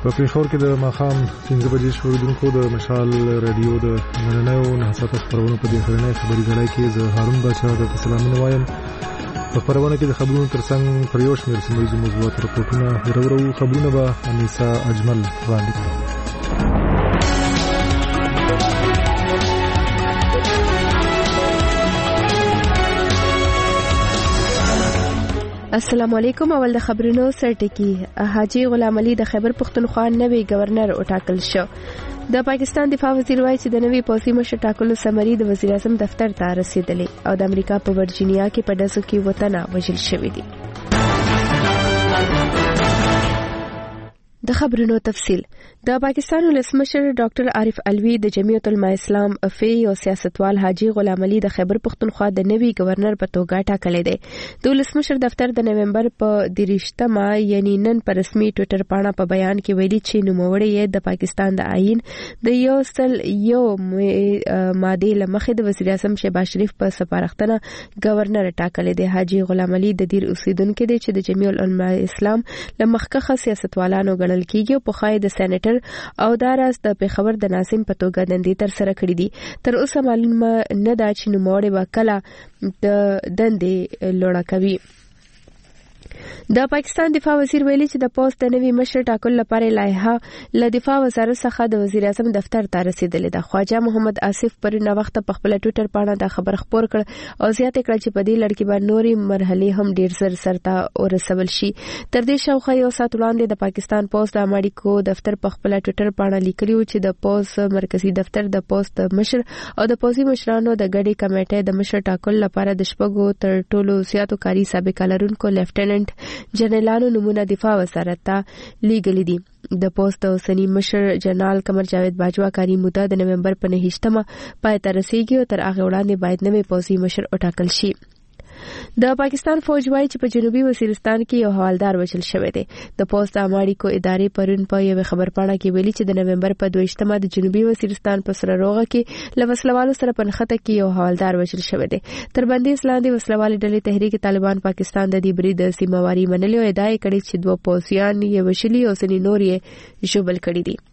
په پېښور کې د ماښام 5 بجې شوریدونکو د مشال رادیو د نننیو نهضت خبرونو په دې خبرنۍ خبري غړای کې زه هارون بچا د سلامونه وایم. په خبرونه کې د خبرونو ترڅنګ پر یو شمېر سیمه ییزو موضوعاتو راپورټونه ورو خبرونه به انیسا اجمل وړاندې کړي. السلام علیکم. اول د خبرونو سرټکی. حاجی غلام علي د خیبر پختونخوا نوی گورنر وټاکل شو. د پاکستان دفاع وزیر وایي چې د نوی پوځي مشر ټاکلو سمري د وزیر اعظم دفتر ته رسیدلې او د امریکا په ورجینیا کې په ډزو کې وطن وژل شوی دی. د خبرونو تفصیل. د پاکستان ولسمشر ډاکټر عارف علوی د جمعیت العلماء اسلام افی او سیاستوال حاجی غلام علي د خیبر پختونخوا د نوی گورنر په توګه ټاکلې دی. د ولسمشر دفتر د نومبر په 23 یعنی نن په رسمي ټوئیټر باندې په بیان کې ویلي چې نوموړی یې د پاکستان د آئین د یو ماده لمخې د وزیر اعظم شهباز شریف په سپارښتنه گورنر ټاکلې دی. حاجی غلام علي د دیر اوسیدونکو دی چې د جمعیت العلماء اسلام لمخکخه سیاستوالانو ګڼل کیږي او په خای د سېنیټر او داراز د پیښور د ناظم په توګه دندې تر سره کړې دي. تر اوسه معلومه نه ده چې نوموړی وکړه د دندې لوړه کوي. د پاکستان دفاع وزیر ویلي چې د پوسټ د نوي مشر ټاکلو لپاره لایحه له دفاع وزارت څخه د وزیر اعظم دفتر ته رسیدلې ده. خواجه محمد آصف پر نو وخت په خپل ټوئیټر باندې دا خبر خپور کړ او زیاته کړ چې په دې لړ کې باندې نوري مرحله هم ډیر زر سرته ورسول شي. تر دې شاوخوا یو سات وړاندې د پاکستان پوسټ د امریکو دفتر په خپل ټوئیټر باندې لیکلی و چې د پوسټ مرکزی دفتر د پوسټ مشر او د پوزي مشرانو د غړي کمیټې د مشر ټاکلو لپاره د شپږو تر ټولو زیاتو کاری سابقه لرونکو لیفټیننټ جنرالانو نمونه دفاع وزارت ته لیږلي دي. د پوسټ اوسنی مشر جنرال قمر جاوید باجوا کاری موده د نومبر په 9 پای ته رسیدي او تر هغه وړاندې باید نوې پوځي مشر وټاکل شي. د پاکستان فوج وايي چې په جنوبي وزیرستان کې یو حوالدار وژل شوی دی. د پوسټ امریکو ادارې پرون په یو خبرپاڼه کې ویلي چې د نومبر په 22 د جنوبي وزیرستان په سره روغه کې لوسلوالو سره په نخته کې یو حوالدار وژل شوی دی. تر بندیز لاندې وسلوالې ډلې تحریک طالبان پاکستان د دې برید سیمواري منلې او ادعا کړې چې دوه پوځیان یې وشلي او سني نور یې ژوبل کړي دي.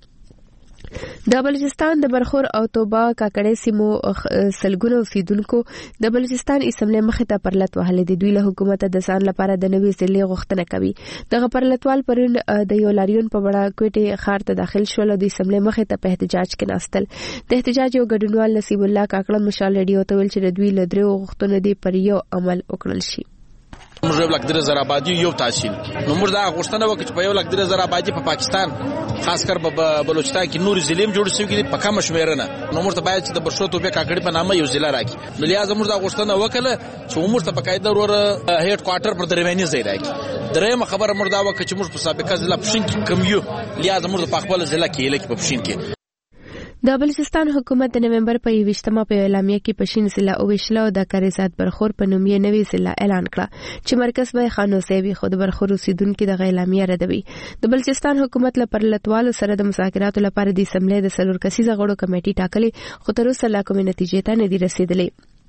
د بلوچستان د برخور او توبه کاکړې سیمو سلګونو اوسیدونکو د بلوچستان اسمبلی مخې ته پرلط وهلې دي. دوی له حکومت د ځان لپاره د نوې ضلع غوښتنه کوي. دغه پرلطوال پرون د یو لاریون په وړه کوټې ښار ته داخل شول او د اسمبلی مخې ته په احتجاج کې ناستل. د احتجاج یو ګډونوال نصیب الله کاکړه مشال ریډیو ته ویل چې د دوی له درو غوښتنو دی پر یو عمل وکړل شي. موږ یو لک 3000 آبادی یو تحصیل نو موږ دا غوښتنه وکړه چې په یو لک 3000 آبادی په پاکستان خاص کر په بلوچستان کې نور ضلع جوړ شوی دي په کم شمیرنه نو موږ ته باید چې د برشو توبه کاکړي په نامه یو ضلع راکړي. نو لہذا موږ دا غوښتنه وکړه چې موږ ته په قاعده ور هډ کوارټر پر درېمنی ځای راکړي. درېمه خبره موږ دا وکړه چې موږ په سابقه ضلع پښین کې کم یو لہذا موږ په خپل ضلع کې لکه په پښین کې. د بلوچستان حکومت د نومبر په 28 په اعلامیه کې پښین ضلع او وشله او د کریزات برخور په نوم یې نوې ضلع اعلان کړه چې مرکز به خانوسیوي خود برخور اوسیدونکو د اعلامیه ردوي. د بلوچستان حکومت له پرلطوالو سره د مذاکراتو لپاره د اسمبلی د سلور کسیزه غړو کمیټې ټاکلې خو تر اوسه لا کومې نتیجې ته نه دي رسیدلې.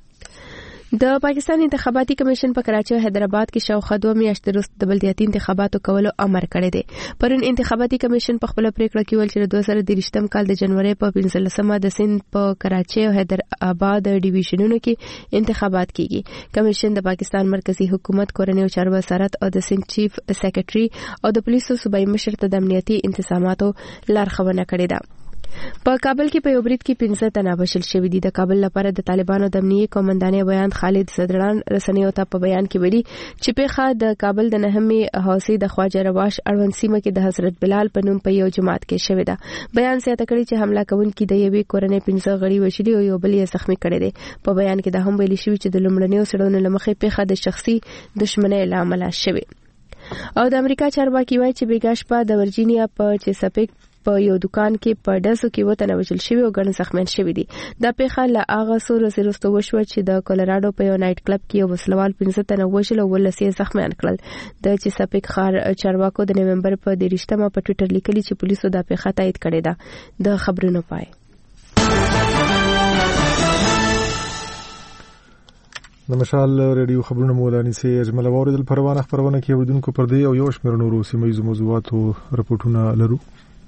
د پاکستان انتخاباتي کمیشن په کراچي او حیدرآباد کې شاوخوا 2 میاشتې وروسته د بلدیاتي انتخاباتو کولو امر کړی دی. پرون انتخاباتي کمیشن په خپل پریکړه کې ویل چې 2023 کال د جنوري په 15 د سند په کراچي او حیدرآباد ډیویژنونو کې انتخابات کیږي. کمیشن د پاکستان مرکزی حکومت کورنۍ او چارو وزارت او د سند چیف سیکریټري او د پولیسو صوبایي مشر ته د امنیتي انتظاماتو لارښوونه کړې ده. په کابل کې په یو برید کې 15 تنه وژل شوي دي. د کابل لپاره د طالبانو د امنیتي قومندان بیان خالد صدران رسنیو ته په بیان کې ویلي چې پیښه د کابل د نهمې حوزې د خواجه رواش اړوند سیمه کې د حضرت بلال په نوم په یو جماعت کې شوې ده. بیان زیاته کړي چې حمله کوونکي د یوې کورنۍ 15 غړي وژلي او یو بل یې زخمي کړي دي. په بیان کې دا هم ویلي شوی چې د لومړنیو سړونو لمخې پیښه د شخصي دښمنۍ لامل شوې. او د امریکا چارواکي وایي چې بیګاش په د ورجینیا په چیساپیک په یو دکان کې په ډزو کې وطن وژل شوی او ګڼ زخمیان شوی دي. دا پیښه له هغه څو ورځې وروسته وشوه چې د کولراډو په یو نایټ کلب کې یو وسلوال 15 تنه وژل او 19 زخمیان کړل. د چیساپیک ښار چارواکو د نومبر په 23 په ټوئیټر لیکلي چې پولیسو دا پیښه تایید کړې ده. د خبرونو پای. د د مشال ریډیو خبرونه مولاني سي اجمل اوریدل پروانه خبرونه کې اوریدونکو پر دی او یو شمېر نورو سیمایي موضوعاتو رپورټونه لرو.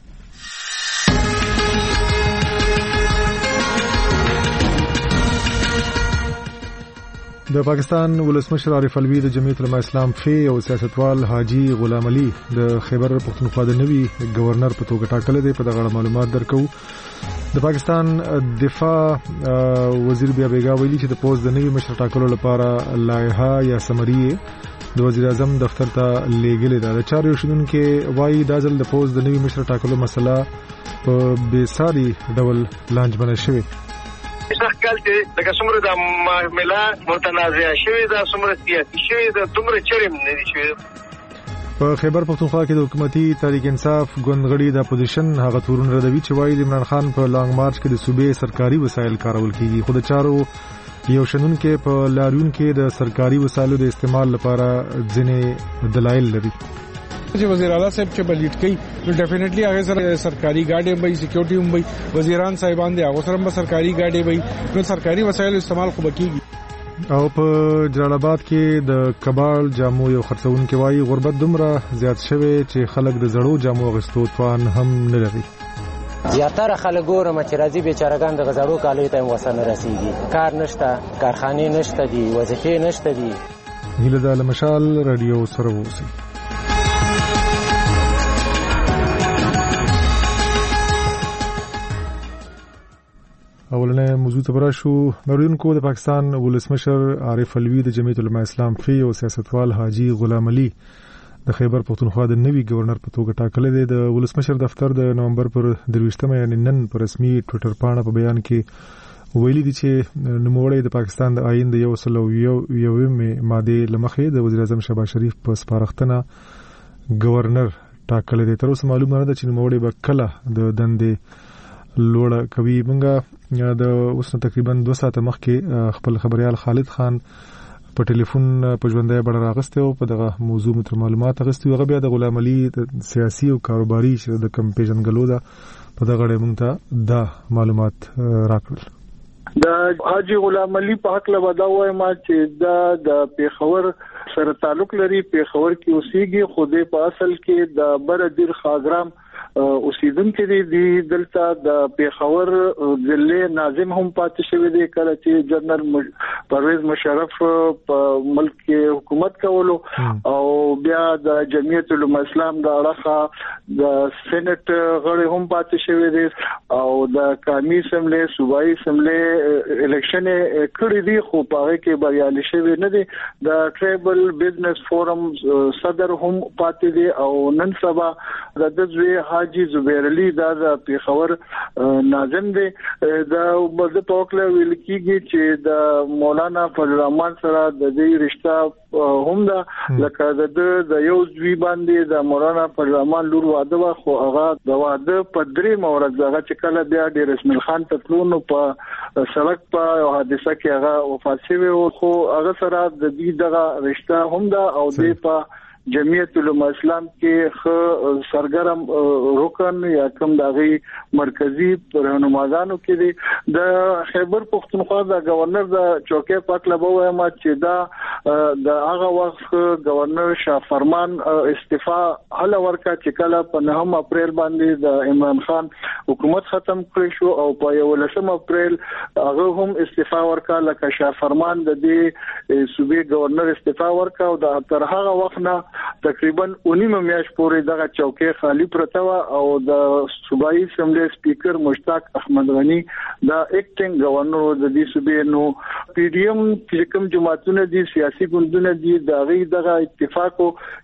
د پاکستان ولسمشر عارف الوی د جمعیت العلماء اسلام فی او سیاستوال حاجی غلام علي د خیبر پختونخوا د نوي گورنر په توګه ټاکل دي. په دغه معلومات درکو د پاکستان دفاع وزیر بیا بیگا ویلي چې د پوز د نوي مشر ټاکلو لپاره لایحه یا سمریه د وزیر اعظم دفتر ته لیږلې ده. د چارو شنونکو وایي دا ځل د پوز د نوي مشر ټاکلو مسله په بېساري ډول لانجمنه شوې. ځکه چې د څومره د معاملې متنازعه شوې ده څومره سیاسي شوې ده دومره چرېم نه دي شوې. په خیبر پختونخوا کې د حکومتي تحریک انصاف ګوندغړي د اپوزیشن هغه تورون ردوي چې وایي د عمران خان په لانګ مارچ کې د صوبې سرکاري وسایل کارول کیږي. خو د چارو یو شنونکو په لاریون کې د سرکاري وسایلو د استعمال لپاره ځینې دلایل لري. چې وزیر اعلی صاحب چې بلیټ کوي نو ډیفینیټلی هغه سره سرکاري گاډي وي سکیورټي هم وي وزیران صاحبان دي هغه سره سرکاري گاډي وي نو سرکاري وسایل استعمال خو بکیږي. او په جلال آباد کې د کباړ جامو یو خرڅونکو وایي غربت دومره زیات شوی چې خلک د زړو جامو غوښتو توان هم نه لري. زیاتره خلک ګورم چې راځي بیچارهګان د غزړو کالو ته وسنه رسیږي کار نشته کارخانه نشته دي وظیفې نشته دي. هیله د مشال رادیو سره وسی. اولنې موضوع ته براشو. مریونکو د پاکستان ولسمشر عارف الوی د جمعیت العلماء اسلام فی او سیاستوال حاجی غلام علي د خیبر پختونخوا د نوي گورنر په توګه ټاکل دي. د ولسمشر دفتر د نومبر پر 23 یعنی نن پر رسمي ټوئیټر باندې په بیان کې ویلي دي چې نوموړی د پاکستان د آئین د 101 ماده لمخې د وزیر اعظم شهباز شریف په سپارښتنه گورنر ټاکل دي. تر اوسه معلومه نه ده چې نوموړی به کله د دندې لوړه کوي. منګه د اوسنه تقریبا 2 ساعته مخکې خپل خبريال خالد خان په ټلیفون په ژوندۍ بڼه راغسته او په دغه موضوع متر معلومات غسته. هغه بیا د غلام علي د سیاسي او کاروباري چې د کم پیژنګلو ده په دغه اړه مونږ ته دا معلومات راکړل. د حاجی غلام علي په حق له ودا وایم چې د پیښور سره تعلق لري. پیښور کې اوسېږي خو د په اصل کې د بردیر خاګرام اوسیدونکو دي دلته د پیښور ضلع ناظم هم پاتې شوی دی کله چې جنرال پرویز مشرف په ملک کې حکومت کولو او بیا د جمعیت العلماء اسلام د اړخه د سېنات غړي هم پاتې شوی دی او د قومي اسمبلی صوبایي اسمبلی الیکشن کړی دی خو په هغه کې بریالي شوی نه دی. د ټریبل بزنس فورم صدر هم پاتې دی او نن سبا د دزوی حاجی زبیر علي د پیښور ناظم دی. د بل توکل ویل کیږي چې د مولانا فضل الرحمن سره د دې رشتہ هم ده لکه د یو ځوی باندې د مولانا فضل الرحمن لور واده وا خو هغه د واده په درې مورز هغه چې کله بیا د رسمل خان تطلون په سړک په حادثه کې هغه وفات شوی او خو هغه سره د دې دغه رشتہ هم ده او د په جمعیت العلماء اسلام کې سرګرم رکن یا کوم دغه مرکزی رهنماګانو کې دي. د خیبر پختونخوا د گورنر د چوکۍ پاک لبو وایم چې دا د هغه وخت گورنر شاه فرمان استعفا هله ورکا چې کله په 9 اپریل باندې د عمران خان حکومت ختم کړی شو او په 11 اپریل هغه هم استعفا ورکا لکه شاه فرمان د دې صوبې گورنر استعفا ورکا او د تر هغه وخت نه تقریبا 19 میاشت پورې دغه چوکۍ خالی پرته و او د صوبایي اسمبلی سپیکر مشتاق احمد غنی د اکټینګ گورنر د دې صوبې نو پی ډی ایم چې کوم جماعتونه دي سیاسي ګوندونه دي دغه اتفاق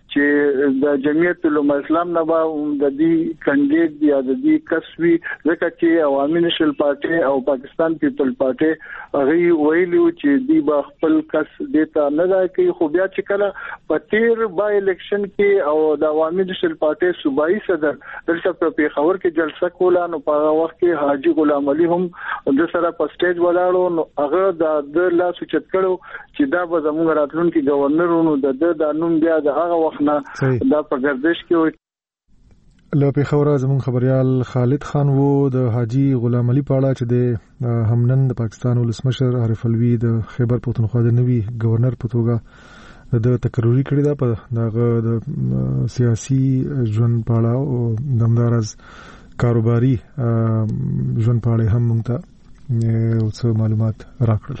چې د جمعیت العلماء اسلام نه با د دې کاندید یا د دې کسوي ځکه چې عوامي نېشنل پارټي او پاکستان پیپل پارټي هغه ویلو چې دی با خپل کس دیتا نه دا کوي خو بیا چې کله په تیر بای الیکشن کې او د عوامي نېشنل پارټي صوبایي صدر دلته په پیښور کې جلسه کوله نو په هغه وخت کې حاجی غلام علي هم د سره په سټیج ولاړو نو هغه د لاس چت کړو چې دا به زموږ راتلونکي گورنر ونو د نوم بیا د هغه وخت دا په گردش کې له پیښور زموږ خبريال خالد خان وو د حاجی غلام علي په اړه چې د همنن د پاکستان ولسمشر عارف الوی د خیبر پختونخوا د نوي گورنر په توګه د تقرری کړی دا په دغه د سیاسي ژوند په اړه او دمدارز کاروباري ژوند په اړه هم موږ ته څه معلومات راکړل.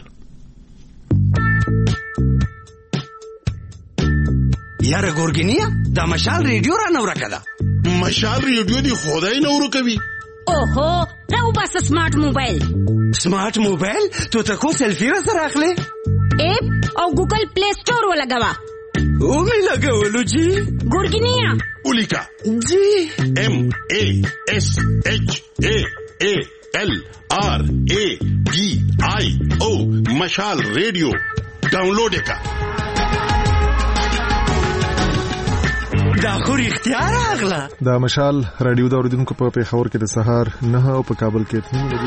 یاره ګورګینیا دا مشال ریډیو را نور کړه. مشال ریډیو دی خدای نور کوي. اوهو راو بس سمارټ موبایل. سمارټ موبایل تو ته کو سیلفی را سره اخلي؟ اپ او ګوګل پلی سٹور ولګوا. او می لګولو جی ګورګینیا اولیکا جی MASHALRADIO مشال ریډیو ډاونلوډ کا. دا خو اختیار اغلا. دا مشال رادیو دا اوریدونکو په پیښور کې د سهار 9 او په کابل کې 3 بجې.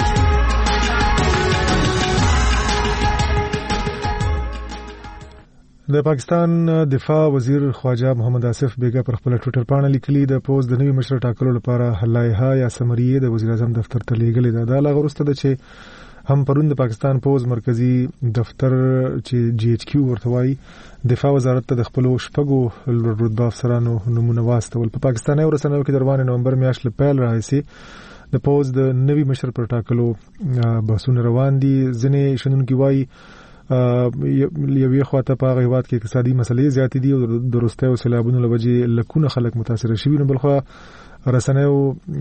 د پاکستان دفاع وزیر خواجه محمد آصف بیگا پر خپل ټویټر باندې لیکلي د پوز د نوي مشر ټاکلو لپاره لایحه یا سمریه د وزیر اعظم دفتر ته لیږلې ده. دا لغورسته ده چې هم پرون د پاکستان پوز مرکزی دفتر چې GHQ ورته وایي دفاع وزارت ته د خپل شپږو رتبه افسرانو نمونه واستول. په پاکستاني ورسنوي کې د 1 نومبر میاشتې له پیل راځي د پوز د نوي مشر پر ټاکلو بحثونه روان دي. ځنې شنونکي وایي یوې خواته په غیبات کې اقتصادي مسلې زیاتې دي او د روستۍ او سیلابونو له وجې لکونه خلک متاثر شوي، نو بلخوا رسنیو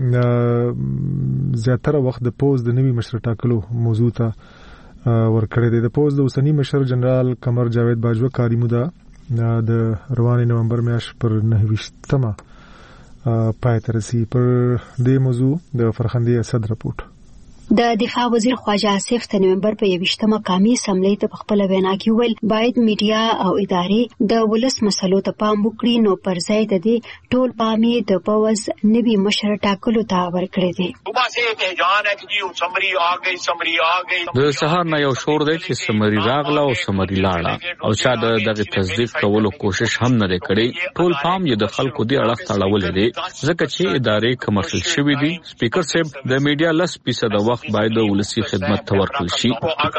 زیاتره وخت د پوز د نوي مشر ټاکلو موضوع ته ورکړی دی. د پوز د اوسني مشر جنرال قمر جاوید باجوه کاري موده د روانې نومبر میاشت پر 29مه پای ته رسي. پر دې موضوع د فرخندې اسد رپورټ. د دفاع وزیر خواجه آصف د نومبر په 28مه قومي اسمبلی ته په خپل وینا کې ویل باید میډیا او ادارې د ولس مسلو ته پام وکړي، نو پر ځای د دې ټول پامي د پوز نوي مشر ټاکلو ته ورکړي دي. د سهار نه یو شور دی چې سمری راغله او سمری لاړه او چا دغه تصدیق کولو کوشش هم نه کړي. ټول پام یې د خلکو دی اړه تړول دي ځکه چې ادارې کمرشل شوې دي. سپیکر صاحب د میډیا 10% باید ولسی خدمت ته ورکړل شي.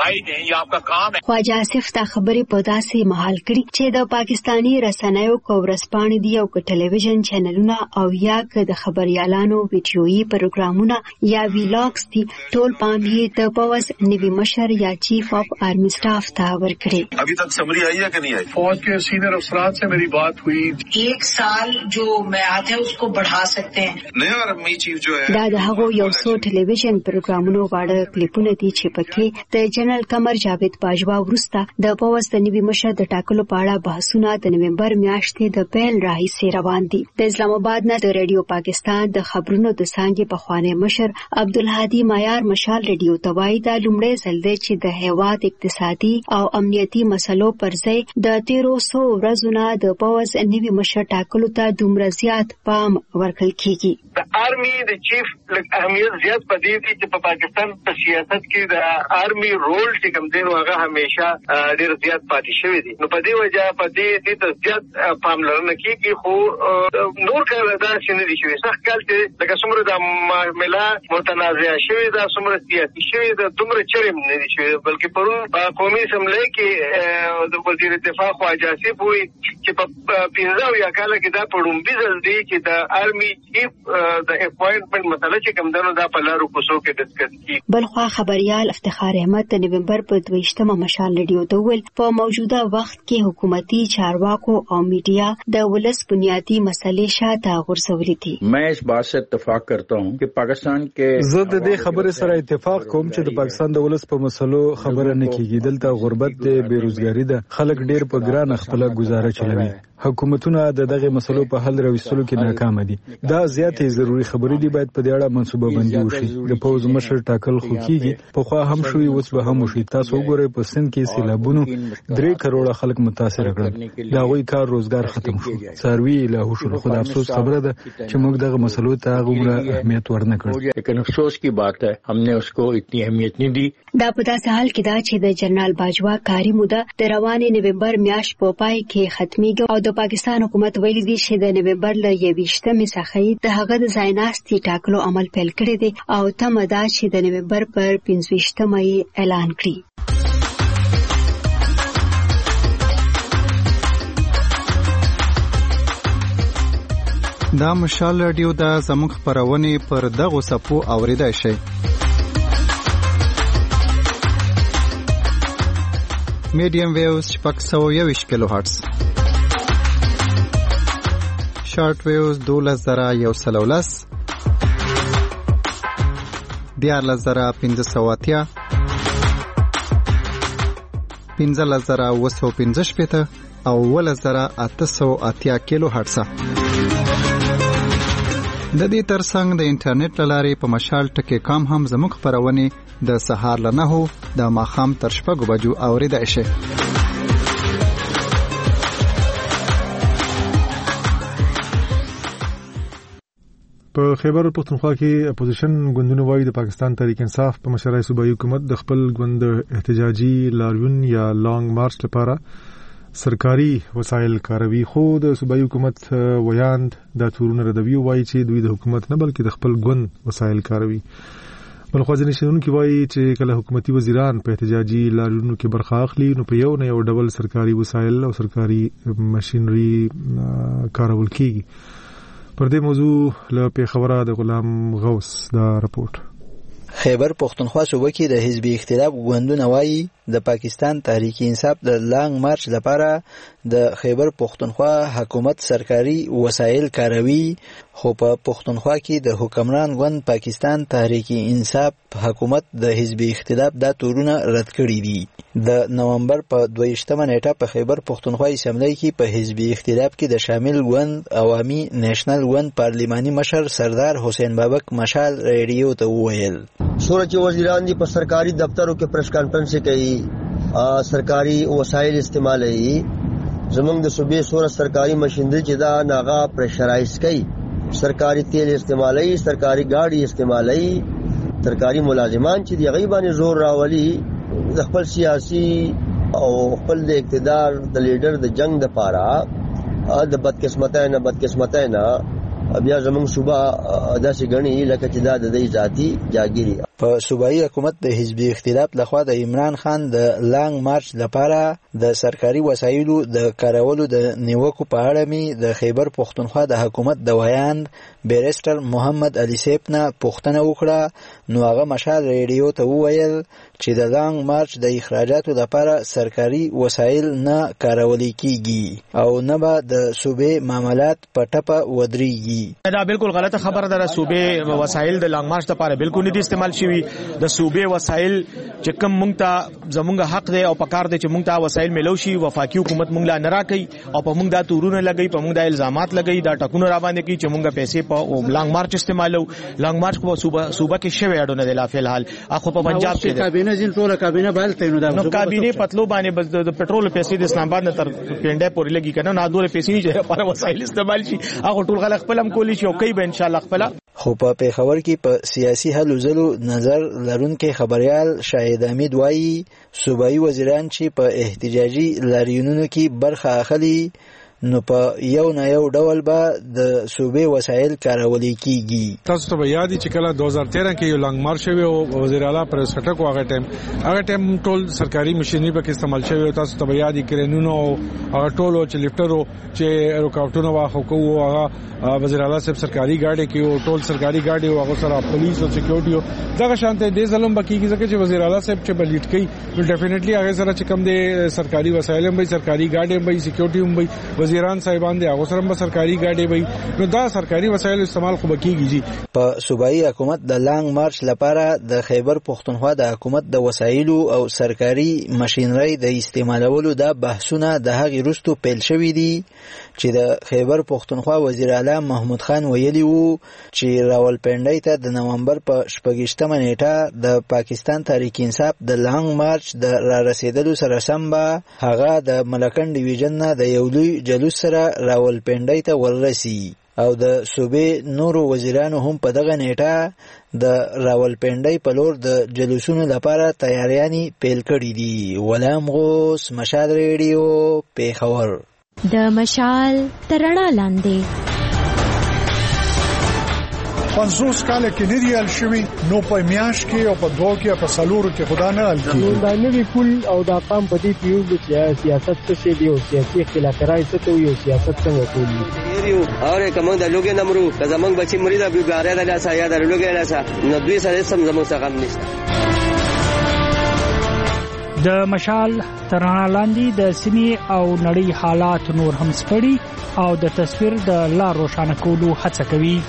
خواجه آصف دا خبرې په داسې مهال کړي چې د پاکستانی رسنیو کورسپاڼې دي او ټلویزیون چینلونه او یا د خبريالانو ویډیويي پروګرامونه یا ویلاګز دي. ټول پام یې د پوز نوي مشر یا چیف اف آرمی سٹاف ته ورکړي. ابھی تک سمری آئی ہے کہ نہیں آئی؟ فوج کے سینئر افسران سے میری بات ہوئی. 1 سال جو میعاد ہے اس کو بڑھا سکتے ہیں. نیا آرمی چیف جو ہے دا د هغو یو څو ټلویزیون پروګرامونو واړه کلیپونه دي چې پکې د جنرال قمر جاوید باجوا ورسته د پوز د نوي مشر د ټاکلو په اړه بحثونه د نومبر میاشتې د پیل راهیسې روان دي. د اسلام آباد نه د ریډیو پاکستان د خبرونو د څنګه په خوانې مشر عبدالهادي معیار مشال ریډیو توای دا لومړی ځل دی چې د هیواد اقتصادي او امنیتي مسلو پر ځای د 1300 ورځو نه د پوز نوي مشر ټاکلو ته دومره زیات پام ورکړل کیږي. د آرمی د چیف اهمیت زیات پدې دي چې په پاکستان په سیاست کې د آرمی رول چې کوم دی هغه همیشه ډېر زیات پاتې شوی دی. نو په دې وجه په دې د زیات پاملرنه کیږي، خو نور کار دا شنه دي شوی څخه کال چې لکه څومره د معاملې متنازع شوی دا څومره سیاسي شوی دا دومره چرېم نه دي شوی، بلکې پرون قومي اسمبلی کې د وزیر دفاع خواجه آصف وایي چې په 15 کال کې دا پړومبي ځل دی چې د آرمی چیف د اپوینټمنټ مسله چې کوم دنو دا په لارو کوڅو کې ډسکس کی. بلخوا خبريال افتخار احمد د نومبر په 22مه مشال ریډیو ته ویل په موجوده وخت کې حکومتي چارواکو او میډیا د ولس بنیادی مسلې شاته غورځولې دي. मैं इस बात से इत्तेफाक करता हूं कि पाकिस्तान के زه د دې خبرې سره اتفاق کوم چې د پاکستان د ولس په مسلو خبره نه کیږي. دلته غربت دی، بیروزګاری ده، خلک ډېر په ګران خپل گزاره چلوي. حکومتونه دغه مسلو په حل راوستلو کې ناکام دي. دا زیاتې ضروری خبرې دي، باید په دې اړه منصوبه بندي وشي. د پوز مشر مشر ټاکل خو کیږي په خو هم شوی اوس به هم شي. تاسو وګورئ په سند کې سیلابونو 3 کروڑه خلک متاثر کړل، دا غوي کار روزګار ختم شو، څاروي له هوښ. خو د افسوس خبره ده چې موږ دغه مسلو ته غوړه اهمیت ورنکړو. لیکن افسوس کی بات ہے ہم نے اس کو اتنی اہمیت نہیں دی. دا په داسې حال کې دا چې د جنرال باجوا کاری موده د روانې نومبر میاشت په پای کې ختميږي او د پاکستان حکومت ویلي دی چې د نومبر له 21 څخه د هغه د ځایناستي ټاکلو عمل پیل کړی دی او تمه ده چې د نومبر پر 25 مې اعلان کړي. دا مشال رادیو دا زموږ خبرونه پر دغه صفو اوریدای شي. میډیم ویوز 621 کیلو هرتز، شارټ ویوز 12113، 14580، 15915 او 1880 کیلو هرتز. د دې ترڅنګ د انټرنیټ لارې په مشال ټکی کام هم زموږ خبرونه د سهار له 9 د ماښام تر 6 بجو اوریدای شي. په خیبر پختونخوا کې اپوزیشن ګوندونو وايي د پاکستان تحریک انصاف په مشرۍ صوبایي حکومت د خپل ګوند احتجاجي لاریون یا لانګ مارچ لپاره سرکاري وسایل کاروي، خو د صوبایي حکومت ویاند د تورونه ردوي وایي چې دوی د حکومت نه بلکې د خپل ګوند وسایل کاروي. بلخو ځینې شنونکي وایي چې کله حکومتي وزیران په احتجاجي لاریونونو کې برخه اخلي نو په یو نه یو ډول سرکاري وسایل او سرکاري ماشينري کارول کیږي. پر دې موضوع له پیښوره د غلام غوث دا رپورټ. خیبر پختونخوا صوبه کې د حزبي اختلاف ګوندونه وایي د پاکستان تحریک انصاف د لانګ مارچ لپاره د خیبر پختونخوا حکومت سرکاري وسایل کاروي، خو په پختونخوا کې د حکمران ګوند پاکستان تحریک انصاف حکومت د حزبي اختلاف د تورونه رد کړی دي. د نومبر په 22 نیټه په خیبر پختونخوا اسمبلی کې په حزبي اختلاف کې د شامل ګوند عوامي نېشنل ګوند پارلیماني مشر سردار حسین بابک مشال ریډیو ته وویل سورج وزیران دی په سرکاري دفترو کې پریس کانفرنس کوي، سرکاري وسایل استعمالوي، زمونږ د صوبې سور سرکاري ماشينري چې دا ناغا پریشرایز کوي، سرکاري تیل استعمالوي، سرکاري گاڑی استعمالوي، سرکاري ملازمان چې دی غیبانه زور راولي د خپل سیاسي او خپل د اقتدار د لیډر د جنگ د پاره د بدقسمتۍ نه بیا زمونږ صوبه داسې غني لکه چې دا د دې ذاتی جاګيري. په صوبایي حکومت د حزبي اختلاف لخوا د عمران خان د لانګ مارچ لپاره د سرکاري وسایلو د کارولو د نیوکو په اړه می د خیبر پختونخوا د حکومت د ویاند بیرستر محمد علي سیپنا پوښتنه وکړه، نو هغه مشال ریډیو ته وویل چې د لانګ مارچ د اخراجاتو لپاره سرکاري وسایل نه کارول کیږي او نه به د صوبې معاملات په ټپه ودرېږي. دا بالکل غلطه خبره ده. صوبې وسایل د لانګ مارچ لپاره بالکل نه دي استعمال شوي. د صوبې وسایل چې کوم مونږ ته زمونږ حق دی او پکار دی چې مونږ ته وسایل ملو شي، وفاقي حکومت مونږ لا نه راکړي او په مونږ دا تورونه لګي، په مونږ دا الزامات لګي، دا ټکونه را باندې کوي چې مونږ پیسې په لانګ مارچ استعمالو. لانګ مارچ په صوبه کې شوی اډو نه دی لا فلحال، اخو په پنجاب کې کابینه ځین ټوله کابینه بالته نو کابینه پتلو باندې بس د پټرول پیسې د اسلام آباد نه تر پینډه پورې لګي کنه، نه دوه پیسې نه چې لپاره وسایل استعمال شي، اخو ټول خلک خپل هم کولی شي او کوي به ان شاء الله خپل. خو په پیښور کې په سیاسي هلو ځلو نظر لرونکي خبريال شاهد حمید وایي صوبایي وزیران چې په احتجاجي لاریونونو کې برخه اخلي نو په یو نه یو ډول به د صوبې وسایل کارول کیږي. تاسو ته یاد چې کله 2013 کې یو لانګ مارچ شوی او وزیر اعلی پر سټک هغه ټیم ټول سرکاري ماشينري په استعمال شوی. تاسو ته یاد کرنونو هغه ټول چې لفټرو چې رکاوټونو واخو کوو هغه وزیر اعلی صاحب سرکاري گاډي کې ټول سرکاري گاډي او هغه سره پولیس او سکیورټي دغه شانته د ظلم بکیږي ځکه چې وزیر اعلی صاحب چې بلیټ کوي نو ډیفینیټلی هغه سره چې کم دي سرکاري وسایل هم وي، سرکاري گاډي هم وي، سکیورټي هم وي. وزیران صاحبان دي هغه سره به سرکاري ګاډي وي نو دا سرکاري وسایل استعمال خو بکیږي. په صوبایي حکومت د لانګ مارچ لپاره د خیبر پښتونخوا د حکومت د وسایلو او سرکاري ماشينري د استعمالولو د بحثونه د هغې وروسته پیل شوي دي چې د خیبر پښتونخوا وزیر اعلی محمود خان ویلي وو چې راولپنډۍ ته د نومبر په 26مه نیټه د پاکستان تحریک انصاف د لانګ مارچ د را رسیدلو سره سم به هغه د ملکن ډیویژن نه د یو لوی جلوس سره راولپنډۍ ته وررسي او د صوبې نورو وزیرانو هم په دغه نیټه د راولپنډۍ په لور د جلوسونو لپاره تیاریانې پیل کړي دي. غلام غوث، مشال ریډیو، پیښور. د مشال تر رڼا لاندې 50 کال کې نه دی ال شوی نو په میاش کې او په دوه کې په سالورو کې خدا نه ال کیږي. دا نوی کول او دا قام په دې پیو چې سیاست څه دی او سیاسي اختلافات څه ته یو سیاست څنګه کوي یو اور کوم د لوګي نمرو که زمنګ بچی مریض ابي غاره د لاسه یا د لوګي لاسه نو دوی سره سم زموږ څخه غم نشته. د مشال تر رڼا لاندې د سیمې او نړۍ حالات نور هم سپړي او د تصویر د لار روښانه کولو هڅه کوي.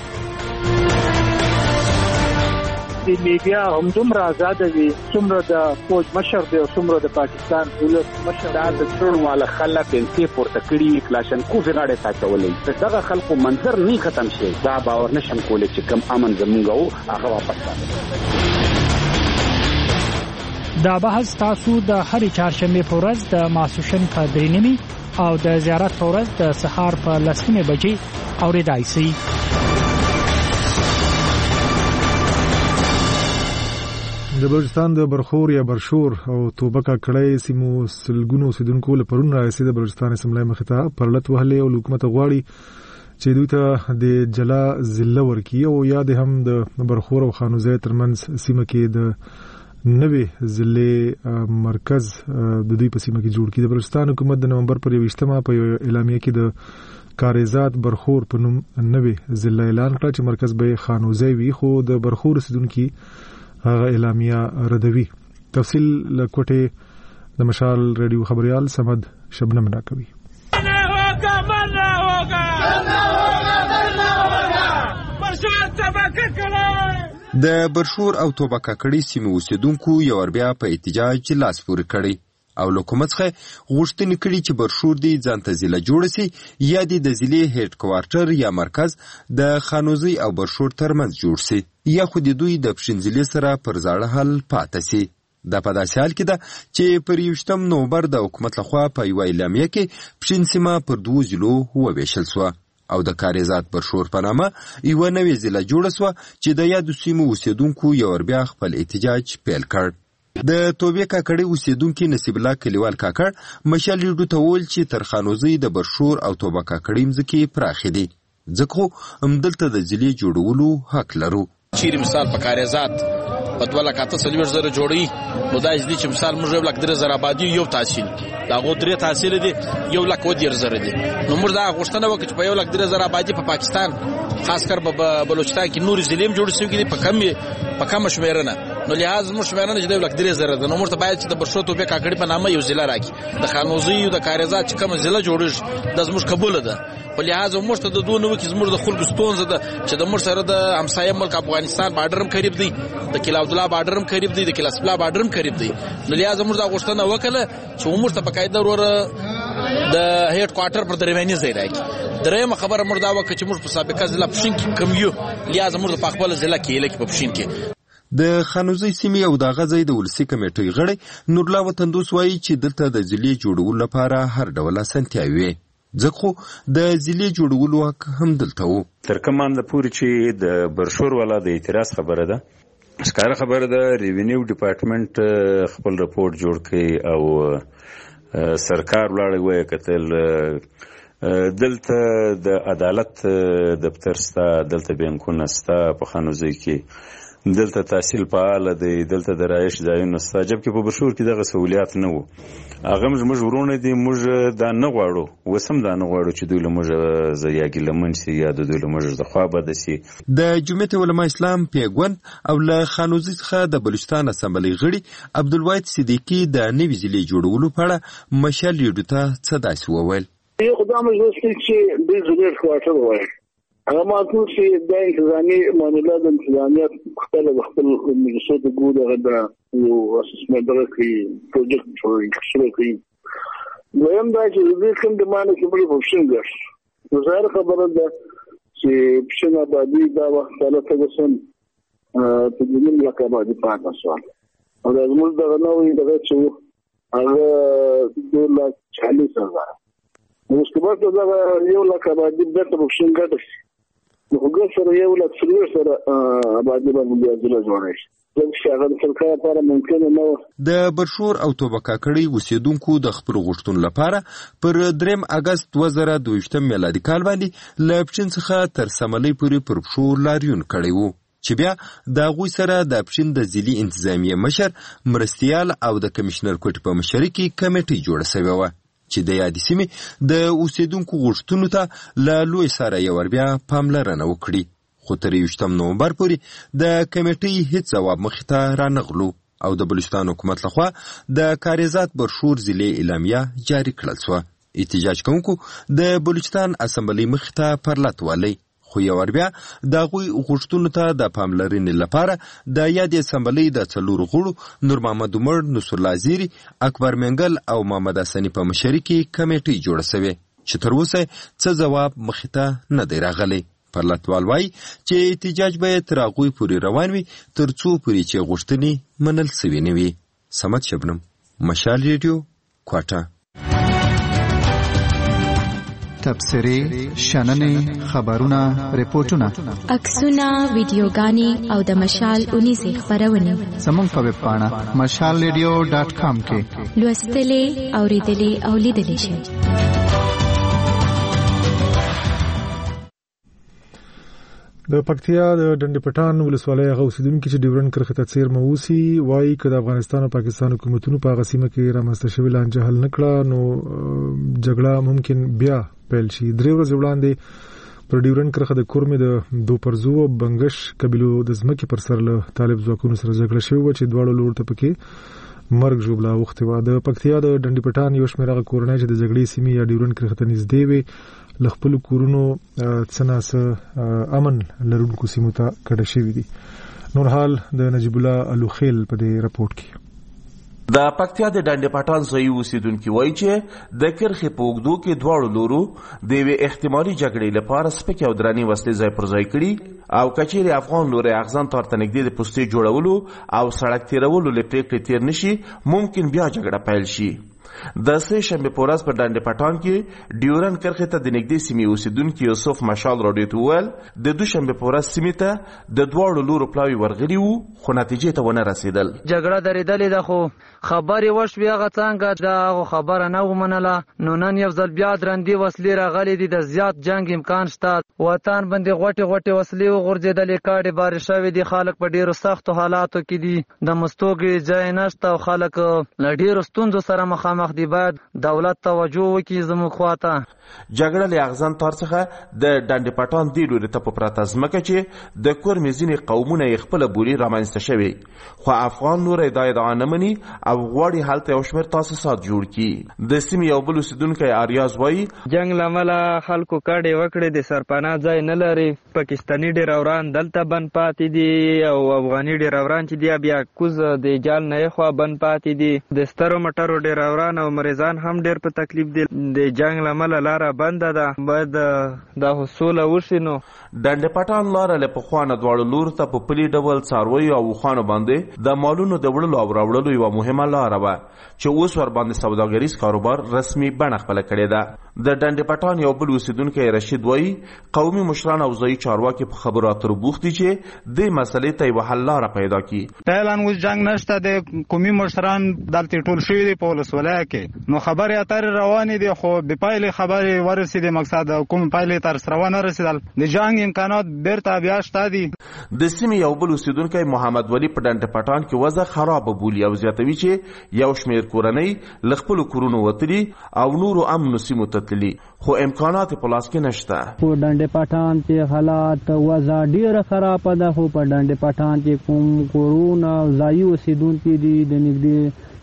د میډیا هم دومره آزاد وي څومره د فوج مشر دی او څومره د پاکستان دولت مشر دا د ټول مال خلک انتي پورته کړي کلاشنکوف غاړه تاچولې دغه خلکو منظر نه ختم شي دا باور نشم کولای چې کم امن زمونږ او هغه واپس دا بحث تاسو د هرې چهارشنبه په ورځ د ماسوشن په 3:30 او د زیارت په ورځ د سهار په 10:00 بجې اورېدای شئ. د بلوچستان د برخور یا برشور او توبکه کړای سیمو سلګونو اوسیدونکو له پرون راځي د بلوچستان اسمبلی مخته پرلط وهلې او حکومت غواړي چې دوی ته د جلا ضلع ورکړي او یا د هم د برخور او خانوزه ترمنځ سیمه کې د نوې ضلع مرکز د دوی په سیمه کې جوړ کړي. د بلوچستان حکومت د نومبر پر 28مه په اعلامیه کې د کاریزات برخور په نوم نوې ضلع اعلان کړ چې مرکز به خانوزه وي خو د برخور اوسیدونکو هغه اعلامیه ردوي. تفصیل لکوټه د مشال ریډیو خبريال سمد شبنم راکوي. د برشور او توبکه کړي سیمو اوسیدونکو یو بیا په احتجاج لاس پورې کړي او حکومت څخه غوښتنه کړې چې برشور دی ځانته ضلع جوړ شي یا د ضلع هډ کوارټر یا مرکز د خانوزي او برشور ترمنځ جوړ شي یا خو د دوی د پښینځلې سره پر ځاړه حل پاتې شي. د په داسې حال کې ده چې پر 28 نومبر د حکومت لخوا په یو اعلامیه کې پښین سیمه پر 2 ضلعو وویشل شو او د کاریزات برشور په نامه یو نوې ضلع جوړه شو چې د یاد سیمو اوسیدونکو یو بیا خپل احتجاج پیل کړ. د توبې کاکړي اوسیدونکو نصیب الله کلیوال کاکړ مشال ریډو ته ویل چې تر خانوزي د برشور او توبه کاکړي مځکې پراخې دي ځکه همدلته د ضلع جوړولو حق لرو. چیرې مثال په کاریزات په 2,40,000 جوړي نو دا ځدی چې مثال موږ 1,000 آبادی یو تحصیل دا غو درې تحصیل دي 1,000 دي نو موږ دا غوښتنه وکړو چې په 1,000 آبادی په پاکستان خاص کر په بلوچستان کې نور ضلع جوړ شوی دي په کم شمیرنه نو لحاظ موږ شمیرنه چې 1,000 ده نو موږ ته باید چې د برشو توبې کاکړي په نامه یو ضلع راکړي د خانوزي او د کاریزات چې کوم ضلع جوړیږي د زموږ قبول ده په لحاظ موږ ته د دوه نو کې زموږ د خلکو ستونزه ده چې د موږ سره د همسایه ملک افغانستان بارډرم قریب دی د کلا عبدالله بارډرم قریب دی د کلا سپلا بارډرم قریب دی نو لحاظ موږ دا غوښتنه وکړه چې موږ ته په قاعده وروره د هډ کوارټر پر درمیاني ځای راکړي. درېمه خبره موږ دا وکړه چې موږ په سابقه ضلع پښین کې کم یو لحاظ موږ په خپل ضلع کې لکه په پښین کې د خانوزي سیمې او د غزې د ولسی کمیټې غړي نورلا وطندوس وایي چې دلته د ضلع جوړولو لپاره هر ډول اسانتیاوي ځکه د ضلع جوړولو حق هم دلته وو. تر کومه د پوری چې د برشور والا د اعتراض خبره ده ښکاره خبره ده ریوینیو ډپارټمنټ خپل رپورت جوړ کړي او سرکار ولاړ وایي کتل دلته د عدالت دفتر ستا دلته بینکونه ستا په خانوزي کې دلته تحصیل فعال دی دلته د رایش ځایونه ستا جبکې په برشور کې دغه سہولیات نه وو هغه موږ ورونه دي موږ دا نه غواړو وسم دا نه غواړو چې دوی له موږ زیاګي لمن سي یا دوی له موږ د خوا بد سي. د جمعیت علماء اسلام پیګوند او له خانوزي څخه د بلوچستان اسمبلی غړي عبدالواحد صدیقي د نوې ضلع جوړولو په اړه مشال ریډیو ته څه داسې وویل. یو خدای مجلس چې د زویر کوارټر وایي هغه ماته چې د انتظامی معاملات د انتظامیت خپل مجلسو د ګوډه د یو اسسمنت درکې پروجیکټ جوړ کړی ویم دا چې د کوم د معنی کې بل فنکشن دی ظاهر خبره ده چې پښین آبادی دا وخت له تاسو په دې ملک آبادی پاتې شو او د موږ دغه نوې دغه چې هغه 240,000 اوس کله دا یو لک آبادی د فنکشن ګټه نو هغه سره یو لک سره آبادی باندې ځله جوړه شي د برشور او توبه کاکړي اوسیدونکو د خپل غوښتنو لپاره پر 3 اگست 2022 میلادي کال باندې له پښین څخه تر سملۍ پورې پر برشور لاریون کړی وو چې بیا د غوي سره د پښین د ځلي انتظامیه مشر مرستيال او د کمشنر کوټ په مشرکي کمیټه جوړه شوې و چې د یادې سیمې د اوسیدونکو غوښتنو ته له لوی سره یو بیا پاملرنه وکړي خو تر 28 نومبر پورې د کمیټې هیڅ جواب مخته رانغلو او د بلوچستان حکومت لخوا د کاریزات برشور ضلع اعلامیه جاری کړل شو احتجاج کوونکو د بلوچستان اسمبلی مخته پرلط والی خو یو بیا د غوي غوښتنو ته د پاملرنې لپاره د یادې اسمبلی د څلور غړو نور محمد عمر نصر الله زیری اکبر منګل او محمد حسنی په مشرکي کمیټې جوړه شوې چې تر اوسه څه جواب مخته نه دی راغلی پرلطوال وای چې احتجاج به تر هغوی پورې روان وي تر څو پورې چې غوښتنې منل سوي نه وي. صمد شبنم، مشال ریډیو، کوټه. تبصرې، شننې، خبرونه، ریپورتونه، عکسونه، ویډیوګانې او د مشال اونیزې خپرونې زموږ په ویب پاڼه mashalradio.com کې لوستلې، اوریدلې او لیدلې شئ. د پکتیا د ډنډ پټان ولسوالۍ هغه اوسیدونکي چې ډیورن کرښې ته څیر موسی وایي چې د افغانستان او پاکستان حکومتونو په هغه سیمه کې رامنځته شوې لانجه حل نه کړه نو جګړه ممکن بیا پیل شي. 3 ورځې وړاندې پر ډیورن کرښه د کورمې د دوپرزو او بنگش قبیلو د ځمکې پر سر له طالب ځواکونو سره جګړه شوې وه چې دواړو لور ته پکې مرګ ژوبله اوښتې وه. د پکتیا د ډنډ پټان یو شمېر هغه کورنۍ چې د جګړې سیمې یا ډیورن کرښې ته نږدې وي له خپلو کورونو څه ناڅه امن لرونکو سیمو ته کډه شوي دي. نور حال د نجیب الله الوخیل په دې راپورټ کې. د پکتیا د ډنډ پټان ځایي اوسیدونکي وایي چې د کرښې په اوږدو کې دواړو لورو د یوې احتمالي جګړې لپاره سپکې او درنې وسلې ځای پر ځای کړي او که چیرې افغان لوری اغزن تار ته نږدې د پوستې جوړولو او سړک تیرولو له پرېکړې تېر نه شي ممکن بیا جګړه پیل شي. د سه شنبه په ورځ په ډنډ پټان کې ډیورن کرښې ته د نږدې سیمې اوسیدونکي یوسف مشال راډیو ته وویل د دوشنبه په ورځ سیمې ته د دواړو لورو پلاوي ورغلي وو خو نتیجې ته ونه رسېدل. جګړه درېدلې ده خو خبرې وشوې هغه څنګه د هغو خبره نه ومنله نو نن یو ځل بیا درندې وسلې راغلي دي د زیات جنګ امکان شته وطن باندې غوټې وسلې وغورځېدلې کاډې بارې شوې دي خلک په ډېرو سختو حالاتو کې دي د مستوګې ځای نشته او خلک له ډېرو ستونزو سره مخامخ دي باید دولت توجه وکړي زموږ خواته. جګړه له اغزن تار څخه د ډنډ پټان دې لوري ته په پراته ځمکه چې د کورمې ځینې قومونه یې خپله بولي رامنځته شوي خو افغان لوری دا ادعا نه مني او غواړي هلته یو شمېر تاسیسات جوړ کړي. د سیمې یو بل اوسیدونکی اریاز وایي جنګ له امله خلکو کډې وکړې د سرپناه ځای نه لري پاکستاني ډیروران دلته بند پاتې دي او افغاني ډیروران چې دی بیا کوز د جال نه خوا بند پاتې دي د سترو مټرو ډیروران او مریضان هم ډیر په تکلیف دي د جنگ له امله لاره بنده ده باید د حصول وشي. نو ډنډ پټان لاره له پخوا نه دواړو لورو ته په پلي ډول څارویو او اوښانو باندې د مالونو د وړلو او راوړلو یوه مهمه لاره وه چې اوس ورباندې سوداګریز کاروبار رسمي بڼه خپله کړې ده. د ډنډ پټان یو بل اوسیدونکی رشید وایي قومي مشران او ځایي چارواکي په خبرو اترو بوخت دي چې دې مسلې ته یوه حل لاره پیدا کړي. فعلا اوس جنګ نشته د قومي مشران دلته ټول شوي دي په ولسوالۍ کې نو خبرې اترې روانې دي خو بې پایلې خبرې ورسېدې مقصد کوم پایلې تر سره ونه رسېدل د جنګ امکانات بیرته بیا شته دي. د سیمې یو بل اوسیدونکی محمد ولی په ډنډ پټان کې وضع خرابه بولي او زیاتوي چې یو شمېر کورنۍ له خپلو کورونو وتلي او نورو امنو سیمو ته تللي خو امکانات په لاس کې نشته. په ډنډ پټان کې حالات وضع ډېره خرابه ده خو په ډنډ پټان کې کوم کورونه ځایي اوسیدونکي دي د نږدې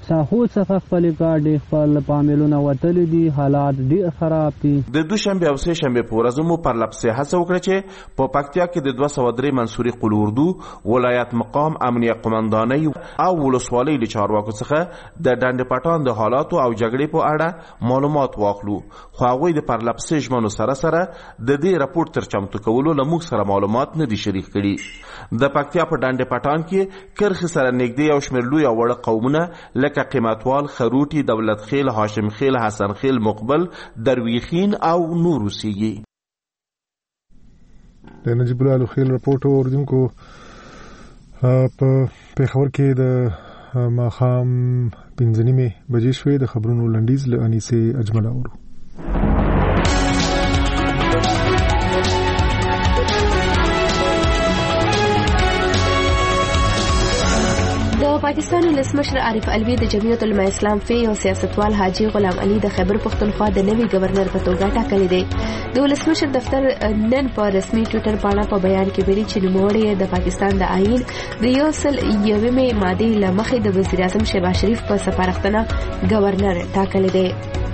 ساحو څخه خپل ګاډي خپل پامیلونه وتلي دي، حالات ډیر خراب دي. د دوشنبه او سه شنبه په ورځو مو پر لپسه هڅه وکړه چې په پکتیا کې د 203 منصوري قلوردو ولایت مقام امنیه قومندانۍ او ولسوالۍ له چارواکو څخه د ډنډ پټان د حالاتو او جګړې په اړه معلومات واخلو، خو هغوی د پر لپسه ژمنو سره د دې راپور تر چمتو کولو له موږ سره معلومات نه دي شریک کړي. د پکتیا په ډنډ پټان کې کرخ سره نږدې یو شمېر لوی او وړه قومونه لکه قیمتوال، خروټي، دولت خیل، هاشم خیل، حسن خیل، مقبل، درویخین او نور اوسېږي. د نجیب الله خیل راپورټ اوریدونکو په پېښور کې د ماښام 5:30 بجې شوې. د خبرونو لنډیز له انیسې اجمل اورو. پاکستان ولسمشر عارف علوي د جمعیت العلماء اسلام فی او سیاستوال حاجی غلام علي د خیبر پختونخوا د نوي گورنر په توګه ټاکلي دي. د ولسمشر دفتر نن په رسمي ټوئیټر باندې په بیان کې ویلي چې نوموړی د پاکستان د آئین د 101 ماده له مخې د وزیر اعظم شهباز شریف په سپارښتنه گورنر ټاکلي دي.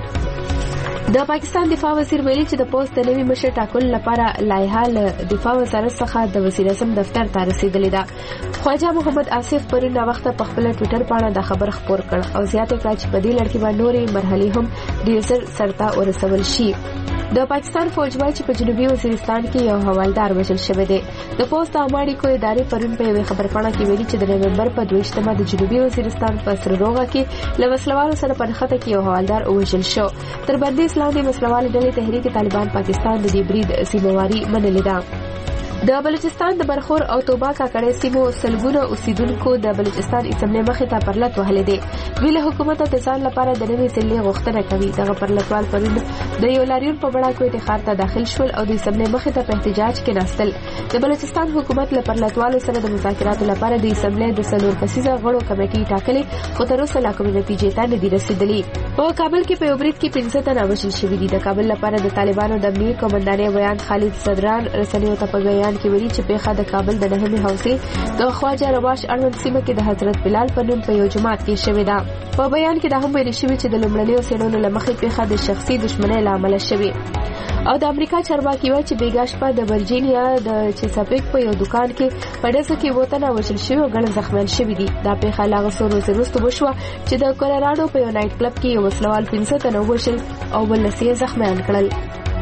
د پاکستان دفاع وزیر ویلي چې د پوسټ د نوي مشر ټاکلو لپاره لایحه له دفاع وزارت څخه د وزیر اعظم دفتر ته رسیدلې ده. خواجه محمد آصف پرون وخت په خپل ټوئیټر باندې د خبر خبر کړ او زیاته کړه چې په دې لړ کې باندې نورې مرحلې هم ډیر سرته ورسول شي. د پاکستان فوج وايي چې په جنوبي وزیرستان کې یو حوالدار وژل شوی دی. د پوسټ اماړي کو ادارې پرون په یو خبرپاڼه کې ویلي چې د نومبر په 22مه د جنوبي وزیرستان په سرروغه کې له وسلوالو سره په نښته کې یو حوالدار وژل شو. تر بندیز لاندې وسلوال ډلې تحریک طالبان پاکستان د دې برید ذمہواری منلې ده. د بلوچستان د برخور او توبه کاکړې سیمو سلګونه اوسیدونکو د بلوچستان اسمبلی مخې ته پرلط وهلې دي. دوی له حکومت د ځان لپاره د نوې ضلع غوښتنه کوي. دغه پرلطوال پرون د یو لاریون په بڑا کوټه ښار ته داخل شول او د اسمبلی مخې ته په احتجاج کې ناستل. د بلوچستان حکومت له پرلطوالو سره د مذاکراتو لپاره د اسمبلی د 4 کسیزه غړو کمیټې ټاکلې، خو تر اوسه لا کومې نتیجې ته نه دي رسیدلې. په کابل کې په یو برید کې 15 تنه وژل شوي دي. د کابل لپاره د طالبانو د امنیتي قومندانۍ بیان خالد صدران رسنیو ته په بیان کې ویلي چې پیښه د کابل د 9مې حوزې د خواجه رواش اړوند سیمه کې د حضرت بلال په نوم په یو جماعت کې شوې ده. په بیان کې دا هم ویل شوی چې د لومړنیو څېړنو له مخې پیښه د شخصي دښمنۍ له امله شوې. او د امریکا چارواکي وایي چې بیګا شپه د ورجینیا د چیساپیک په یو دکان کې په ډزه کې اووه تنه وژل شوي او ګڼ زخمیان شوي دي. دا پیښه له هغه څو ورځې وروسته وشوه چې د کولراډو په یو نایټ کلب کې یو وسلوال 15 تنه ووژل او بل لس یې زخمیان کړل.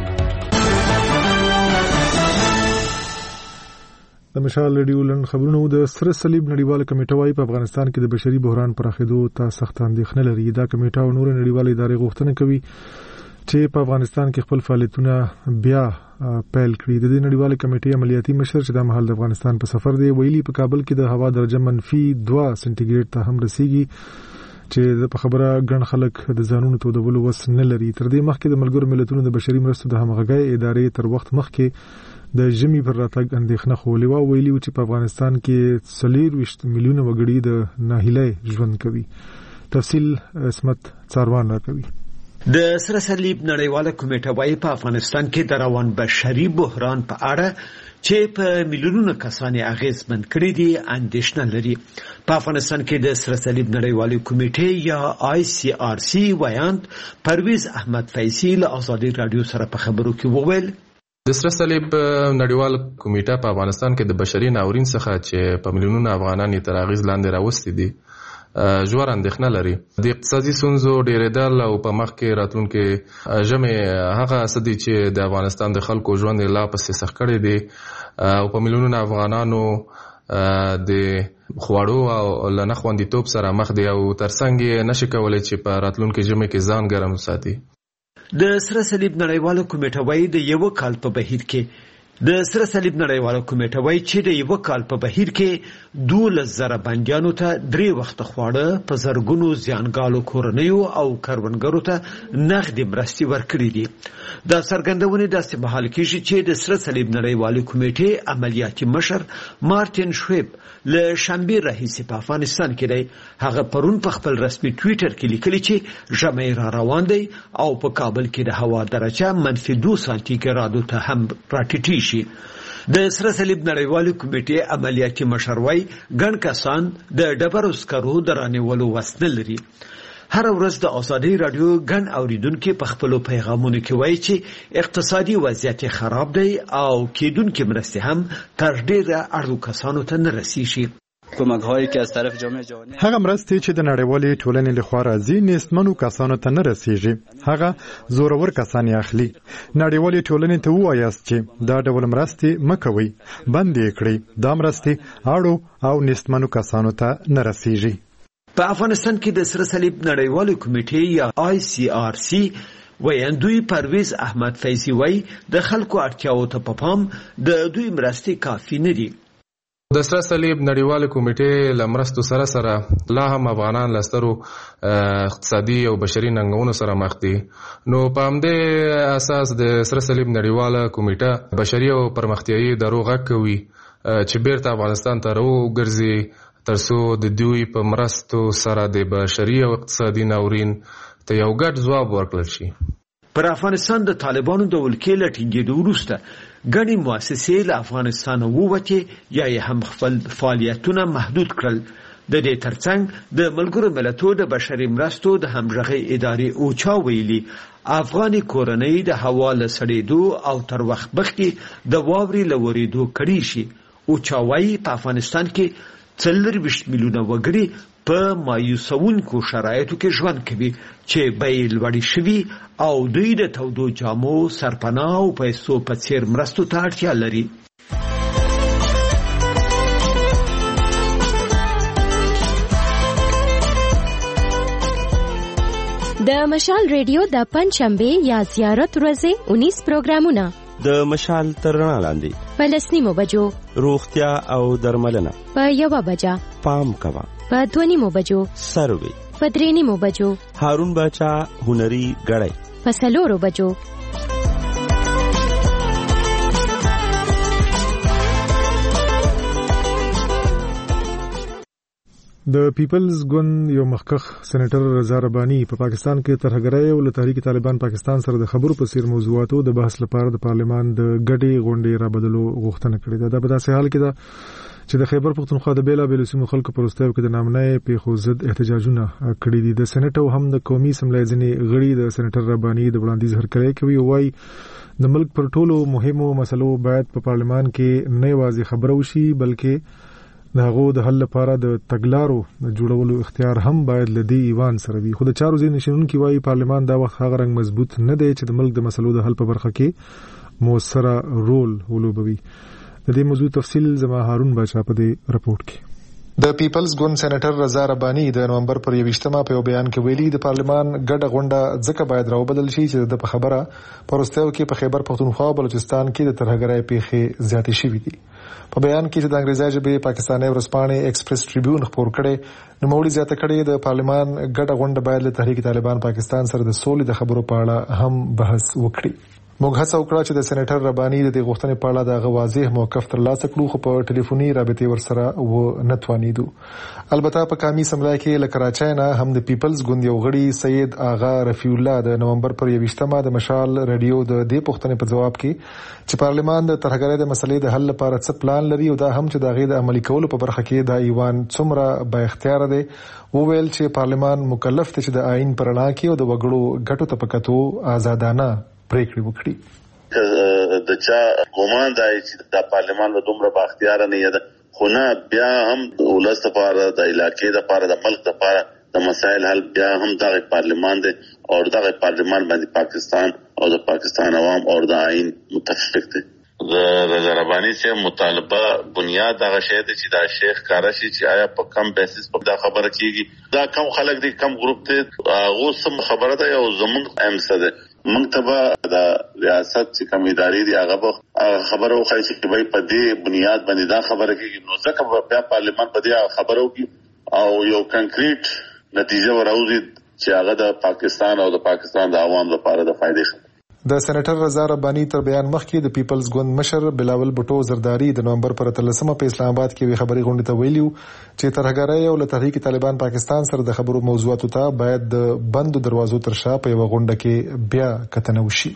د مشال ریډیو لن خبرونو د سره صلیب نړیواله کمیټه وايي په افغانستان کې د بشري بحران پراخېدو ته سخت اندېښنه لري. دا کمیټه او نور نړیوالې ادارې غوښتنه کوي چې په افغانستان کې خپل فعالیتونه بیا پیل کړي. د دې نړیواله کمیټې عملیاتي مشر چې د مهال د افغانستان په سفر دی ویلي په کابل کې د هوا درجه -2 سنټیګریډ ته هم رسیږي چې په خبره ګڼ خلک د ځانونو تودولو وس نه لري. تر دې مخکې د ملګرو ملتونو د بشري مرستو د همغږۍ ادارې تر وخت مخکې د ژمي پر راتګ اندېښنه خولې و ویلي چې په افغانستان کې 24 میلیونه وګړي د ناهیلۍ ژوند کوي. تفصیل اسمت څاروان راکوي. د سره صلیب نړیواله کمیټه وايي په افغانستان کې د روان بشري بحران په اړه چې په میلیونونو کسان اغیزمن کړي دي اندېښنه لري. په افغانستان کې د سره صلیب نړیواله کمیټې یا ICRC وایاند پرویز احمد فیضی له آزادي رادیو سره په خبرو کې وویل د سره صلیب نړیوال کمیټه په افغانستان کې د بشري ناورین څخه چې په میلیونونو افغانان یې تر اغیز لاندې راوستي دي ژور اندېښنه لري. د اقتصادي ستونزو ډېرېدل او په مخ کې راتلونکي ژمې هغه څه دي چې د افغانستان د خلکو ژوند یې لا پسې سخت کړی دی او په میلیونونو افغانانو د خواړو او له نه خوندیتوب سره مخ دي او ترڅنګ یې نشي کولی چې په راتلونکي ژمې کې ځان ګرم وساتي. د سره صلیب نړیواله کمیټه وايي د یو کال په بهیر کې د سره صلیب نړیواله کمیټه وايي چې د یو کال په بهیر کې 12,000 بندیانو ته 3 وخت خواړه په زرګونو زیانګالو کورنیو او کروندګرو ته نغدي مرستې ورکړي دي. دا څرګندونه داسې مهال کېږي چې د سره صلیب نړیواله کمیټې عملیاتي مشر مارټین شویب له شنبې راهیسې په افغانستان کې دی. هغه پرون په خپل رسمي ټوئیټر کې لیکلي چې ژمی را روان دی او په کابل کې د هوا درجه -2 سانتي ګرادو ته هم راټیټېږي. شي. د سره صلیب نړیوالې کمیټې عملیاتي مشر وایي ګڼ کسان د ډبرو سکرو د رانیولو وس نه لري. هر ورځ د ازادي رادیو ګڼ اوریدونکو په خپلو پیغامونو کې وایي چې اقتصادي وضعیت خراب دی او کېدونکې مرستې هم تر ډېره اړو کسانو ته نه رسیږي. کمک‌هایی که از طرف جامعه جهانی هغه مرستې چې د نړیوالې ټولنې لخوا راځي نیستمنو کسانو ته نه رسیږي. هغه زورور کسان یې اخلي. نړیوالې ټولنې ته ووایاست چې دا ډول مرستې مه کوئ، بند یې کړئ. دا مرستې اړو او نیستمنو کسانو ته نه رسیږي. په افغانستان کې د سره صلیب نړیوالې کمیټې یا ICRC ویاندوی پرویز احمد فیضی وایي د خلکو اړتیاو ته په پام د دوی مرستې کافي نه دي. د سره صلیب نړیوالې کمیټې له مرستو سره سره لا هم افغانان له سترو اقتصادي او بشري ننګونو سره مخ دي. نو په همدې اساس د سره صلیب نړیواله کمیټه بشري او پرمختیایي ادارو غږ کوي چې بیرته افغانستان ته راوګرځي ترڅو د دوی په مرستو سره د بشري او اقتصادي ناورین ته یو ګډ ځواب ورکړل شي. پر افغانستان د طالبانو د ولکې له ټینګېدو وروسته ګڼې مؤسسې له افغانستانه ووتې یا یې هم خپل فعالیتونه محدود کړل. د دې ترڅنګ د ملګرو ملتونو د بشري مرستو د همغږۍ ادارې اوچا ویلي افغاني کورنۍ د هوا له سړېدو او تر وخت مخکې د واورې له ورېدو کړي شي. اوچا وایي په افغانستان کې 24 میلیونه وګړي په مایوسونکو شرایطو کې ژوند کوي چې بیې لوړې شوي او دوی د تودو جامو، سرپناه او پیسو په څیر مرستو ته اړتیا لري. د مشال ریډیو د پنځشنبه یا زیارت ورځې 19 پروګرامونه د مشال تر رڼا لاندې په 10 بجو روغتیا او درملنه، په 1 بجه پام کوا، په 2 بجو سروي، په 3 بجو هارون باچا هنري غړی، په 4 بجو د پیپلز ګوند یو مخکښ سېنیټر رضا رباني په پاکستان کې ترهګرۍ او له تحریک طالبان پاکستان سره د خبرو په څیر موضوعاتو د بحث لپاره د پارلمان د ګډې غونډې رابدلو غوښتنه کړې ده. دا په داسې حال کې ده چې د خیبر پختونخوا د بیلابېلو سیمو خلکو پر وروستیو کې د نامنۍ پیښو ضد احتجاجونه کړي دي. د سېنیټ او هم د قومي اسمبلۍ ځینې غړي د سېنیټر رباني د وړاندیز هرکلی کوي او وایي د ملک پر ټولو مهمو مسلو باید په پارلمان کې نه یوازې خبره وشي بلکې د هغو د حل لپاره د تګلارو د جوړولو اختیار هم باید له دې ایوان سره وي. خو د چارو ځینې شنونکي وایي پارلمان دا وخت هغه رنګ مضبوط نه دی چې د ملک د مسلو د حل په برخه کې مؤثره رول ولوبوي. د دې موضوع تفصیل زما هارون باچا په دې رپورټ کې. د پیپلز ګوند سېنیټر رضا رباني د نومبر پر 21مه په یو بیان کې ویلي د پارلمان ګډه غونډه ځکه باید راوبدل شي چې د په خبره پروستیو کې په خیبر پختونخوا او بلوچستان کې د ترهګرۍ پیښې زیاتې شوې دي. په بیان کې چې د انګریزي ژبې پاکستاني ورځپاڼې ایکسپریس ټریبیون خبر کړي نوموړي زیاته کړي د پارلمان ګډه غونډه باید له تحریک طالبان پاکستان سره د سولې د خبرو په اړه هم بحث وکړي. موږ هڅه وکړه چې د سېنیټر رباني د دې غوښتنې په اړه د واضح موقف ترلاسه کړو خو په ټلیفوني رابطې ورسره و نه توانیدو. البته په قومي اسمبلی کې له کراچۍ نه هم د پیپلز ګوند یو غړي سید آغا رفیع الله د نومبر پر 21مه د مشال رادیو د دې پوښتنې په جواب کې چې پارلمان د ترهګرۍ د مسلې د حل لپاره څه پلان لري او دا هم چې د هغې د عملي کولو په برخه کې دا ایوان څومره با اختیار دی وویل چې پارلمان مکلف دی چې د آئین پر رڼا کې او د وګړو ګټو ته په کتو آزادانه پریکړې وکړي. د چا ګمان دی چې د پارلمان له دومره با اختیار نه ده خو نه بیا هم ولست لپاره د علاقې لپاره د ملک لپاره د مسایل حل بیا هم دغه پارلمان دی او دغه پارلمان باندې پاکستان او د پاکستان عوام او د آئین متفق دي. د رضا رباني چې مطالبه بنیاد دغه شی دی چې دا شیخ کارشي چې آیا په کم بیسس په دا خبره کیږي دا کم خلک دي کم ګروپ دي هغه سم خبره ده او زمونږ امسه ده مکتبه د ریاست چې کوم ادارې دي هغه خبرو خای چې وای په دې بنیاد باندې دا خبره کیږي نو ځکه بیا پارلمان په دې خبرو کې او یو کنکریټ نتیجه وراوځي چې هغه د پاکستان او د پاکستان د عوام لپاره د فائدې د سېنیټر رضا رباني تر بیان مخکې د پیپلز ګوند مشر بلاول بټو زرداری د نومبر پر 13مه په اسلام آباد کې وی خبري غونډه ته ویلو چې ترهګرۍ او له تحریک طالبان پاکستان سره د خبرو موضوعاتو ته باید د بندو دروازو تر شا په یو غونډه کې بیا کتنه وشي.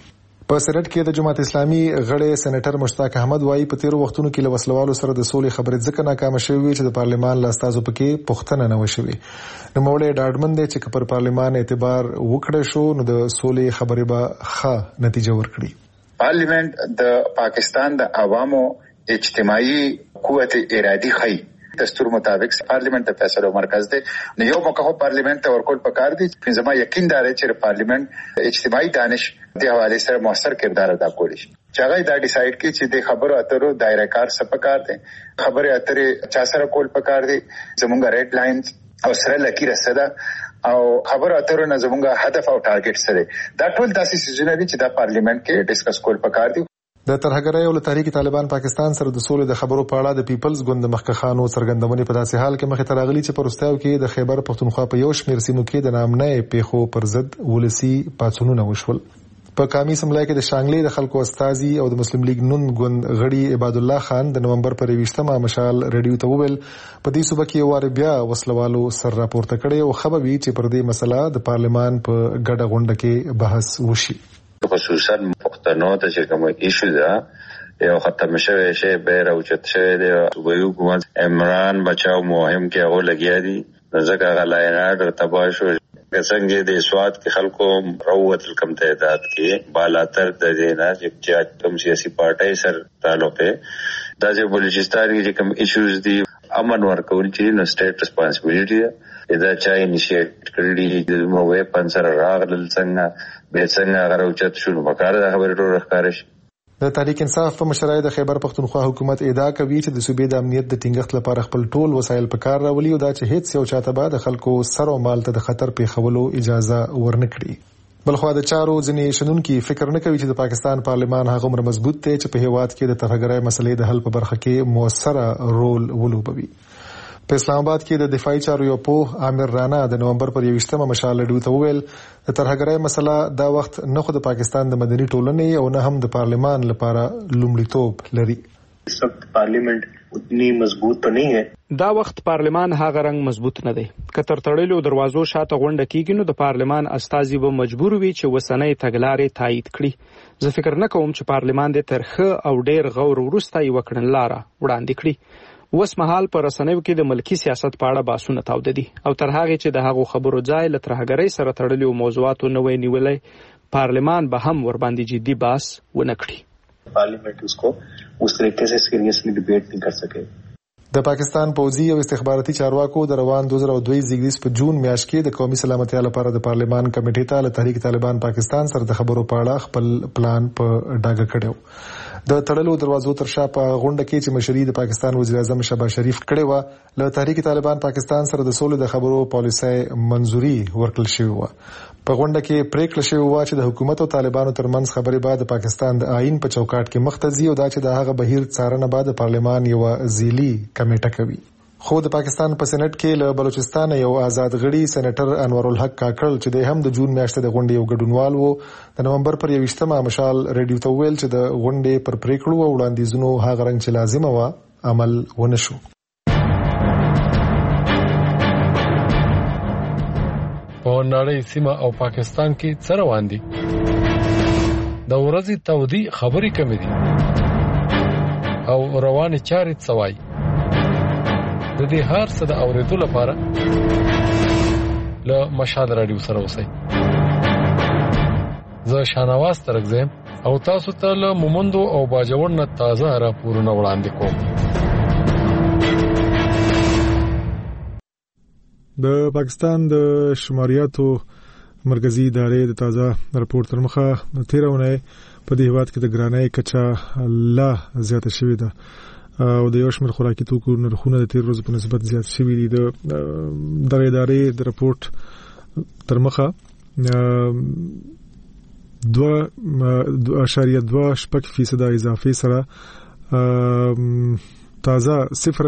په سېنات کې د جماعت اسلامي غړي سېنیټر مشتاق احمد وایي په تیرو وختونو کې له وسلوالو سره د سولې خبرې ځکه ناکام شوې چې د پارلمان له استازو پکې پوښتنه نه وشوي. نوموړی ډاډمن دی چې پر پارلمان اعتبار وکړي شو نو د سولې خبرې به ښه نتیجه ورکړي. پارلیمنت د پاکستان د عوامو اجتماعي قوت ارادي خي دستور مطابق پارلیمنت د فیصلو مرکز دی. نو یو موقع پارلیمنت ته ورکول پکار دي. زما یقین دی چې پارلیمنت اجتماعي دانش د حواله سره موثر کردار ادا کوي چې هغه دا ډیسایډ کوي چې د خبرو اترو دایره کار څه پکار دي، خبره اترې چا سره کول پکار دي، زمونږ ریډ لاینز او سره لکیره سره او خبرو اترو نه زمونږ هدف او ټارګټ سره دا ټول داسې سيزونه دي چې د پارلیمنت کې ډیسکس کول پکار دي. د ترهګرۍ او تحریک طالبان پاکستان سره د سولې د خبرو په اړه د پیپلز ګوند مخکخانو څرګندونې په داسې حال کې مخې ته راغلي چې پرستاو کې د خیبر پختونخوا په یو شمېر سیمو کې د نامنه پیښو پر ضد ولسی پاڅونونه وشول. په کامی سملای کې د شانګلې د خلکو استازي او د مسلم لیگ نون ګوند غړي عباد الله خان د نومبر پر 20مه مشال رادیو ته وویل په دې صوبه کې وار بیا وسلوالو سر راپورته کړي او خبروي چې پر دې مسله د پارلمان په ګډه غونډه کې بحث وشي. خصوصا پښتنو ته چې کوم ایشو ده یو ختم شوی شی به راوچت شوی دی صوبایي حکومت عمران بچاو مهم کې هغه لګیا دي ځکه غلاینات تباہ شو څنګه د سواد کې خلکو روت کم تعداد کې بالاتر د دینا چې کوم سیاسي پارټي سر تعلق ده د بلوچستان کې کوم ایشوز دي امن ورکول چې نو سټیټ ریسپانسبিলিټي دا چا انیشیټ کړی د مو ویپن سره راغلل څنګه به څنګه غروچت شو وکړه دا خبره ټول ښکارش. د تحریک انصاف په مشرۍ د خیبر پختونخوا حکومت ادعا کوي چې د صوبې د امنیت د ټینګښت لپاره خپل ټول وسایل په کار راولي او دا چې هیڅ یو چاته به د خلکو سر او مال ته د خطر پیښولو اجازه ورنکړي. بلخو د چارو ځینې شنونکي فکر نه کوي چې د پاکستان پارلمان هغه عمر مضبوط دی چې په هیواد کې د ترهګرۍ مسلې د حل په برخه کې موثره رول ولوبوي. په اسلام آباد کې د دفاعي چارو یو پوه عامر رانا د نومبر پر 20مه مشال رادیو ته وویل د ترهګرۍ مسله دا وخت نه خو د پاکستان د مدني ټولنې او نه هم د پارلمان لپاره لومړیتوب لري. اس وقت پارلیمنٹ اتنی مضبوط تو نہیں ہے. دا وخت پارلمان هغه رنګ مضبوط نه دی. کتر تړلو دروازو شاته غونډه کیږي نو د پارلمان استازي به مجبور وي چې وسنۍ تګلارې تایید کړي. زه فکر نه کوم چې پارلمان د ترخه او ډیر غور وروسته یو کړنلاره وړاندې کړي. اوس مهال پر رسنیو کې د ملکی سیاست په اړه بحثونه تاوده دي او تر هغه چې د هغو خبرو ځای له ترهګرۍ سره تړلو موضوعاتو نه وای نیولې پارلمان به هم ور باندې جدي بحث ونه کړي. پارلیمنت اس کو اس طریقے سے سیریسلی ډیبیټ نه کر سکے. د پاکستان پوځي او استخباراتي چارواکو د روان 2022 زیږدیز په جون میاشت کې د قومي سلامتیا لپاره د پارلمان کمیټې ته له تحریک طالبان پاکستان سره د خبرو په اړه خپل پلان په ډاګه کړو. د تړلو دروازو تر شا په غونډه کې چې مشري د پاکستان وزیر اعظم شهباز شریف کړی و له تحریک طالبان پاکستان سره د سولې د خبرو پالیسي منځوري ورکړل شوی و. په غونډه کې پریکړه شوی و چې د حکومت او طالبانو ترمنځ خبرې بعد د پاکستان د آئین په چوکاټ کې مختزي او دا چې د هغه بهیر څارنه بعد د پارلمان یو ځیلی کمیټه کوي. خو د پاکستان په سېنات کې له بلوچستان یو آزاد غړي سېنیټر انور الحق کاکړ چې د هم د جون میاشتې د غونډې یو ګډونوال وو د نومبر پر 20مه مشال رادیو ته ویل چې د غونډې پر پریکړو او وړاندیزونو هغه رنګ چې لازمه و عمل ونه شو. په نړۍ سیمه او پاکستان کې څه روان دي؟ د ورځې تودي خبرې کمې دي او روانې چارې څه وایي؟ د دې هر څه د اورېدو لپاره له مشال رادیو سره اوسئ. زه شانواز ترکزم او تاسو ته له مومندو او باجوړ نه تازه راپورونه وړاندې کوم. د پاکستان د شماریاتو مرکزی ادارې د تازه راپور تر مخه تیرونه په دې هیواد کې د ګرانۍ کچا لا زیاته شوې ده او د یو شمېر خوراکي توکو نرخونه د تیر ورځې په نسبت زیات شوي دي. د دغه ادارې د راپورټ تر مخه 2.2% اضافه سره تازه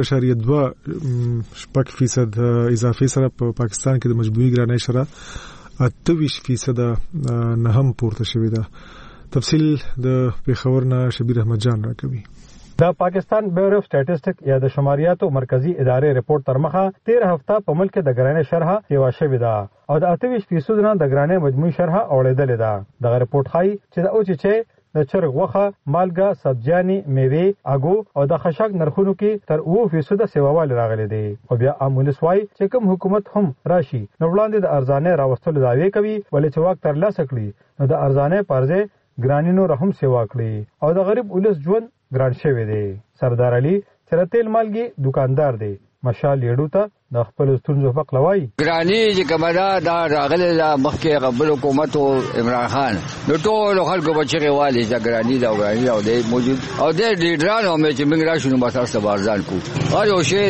0.2% اضافه سره په پاکستان کې د مجموعي ګرانۍ شرح 28% نه هم پورته شوې ده. تفصیل د پیښور نه شبیر احمد جان راکوي. د پاکستان بیورو اف سټیټسټک یا د شماریاتو مرکزی ادارې رپورت تر مخه 13 هفته په ملک د ګرانۍ شرح سیوا شوې ده او د 28% نه د ګرانۍ مجموعي شرح اوړېدلې ده. دغه رپورت ښایي چې د اوچ چي د چرګ غوښه، مالګه، سبزیانې، میوې، اګو او د خشاک نرخونو کې تر 9% سیواوالی راغلي دي. او بیا امولس وایي چې کوم حکومت هم راشي نو وړاندې د ارزانۍ راوستلو دعوې کوي، ولې چې واک ترلاسه کړي نو د ارزانۍ پر ځای ګراني نور هم سیوا کړي او د غریب ولس ژوند ګران شوی دی. سردار علي چې تیل مالګي دکاندار دی مشال لیډو ته د خپل ستونزو په قلوي ګرانی چې کمدا دا راغله د مخکې قبل حکومت او عمران خان نو ټول خلکو بچي والی چې ګرانی دا ګرانی او د موجود او د لیډرانو مې چې موږ راشو نو باسه بارزان کو او یو شی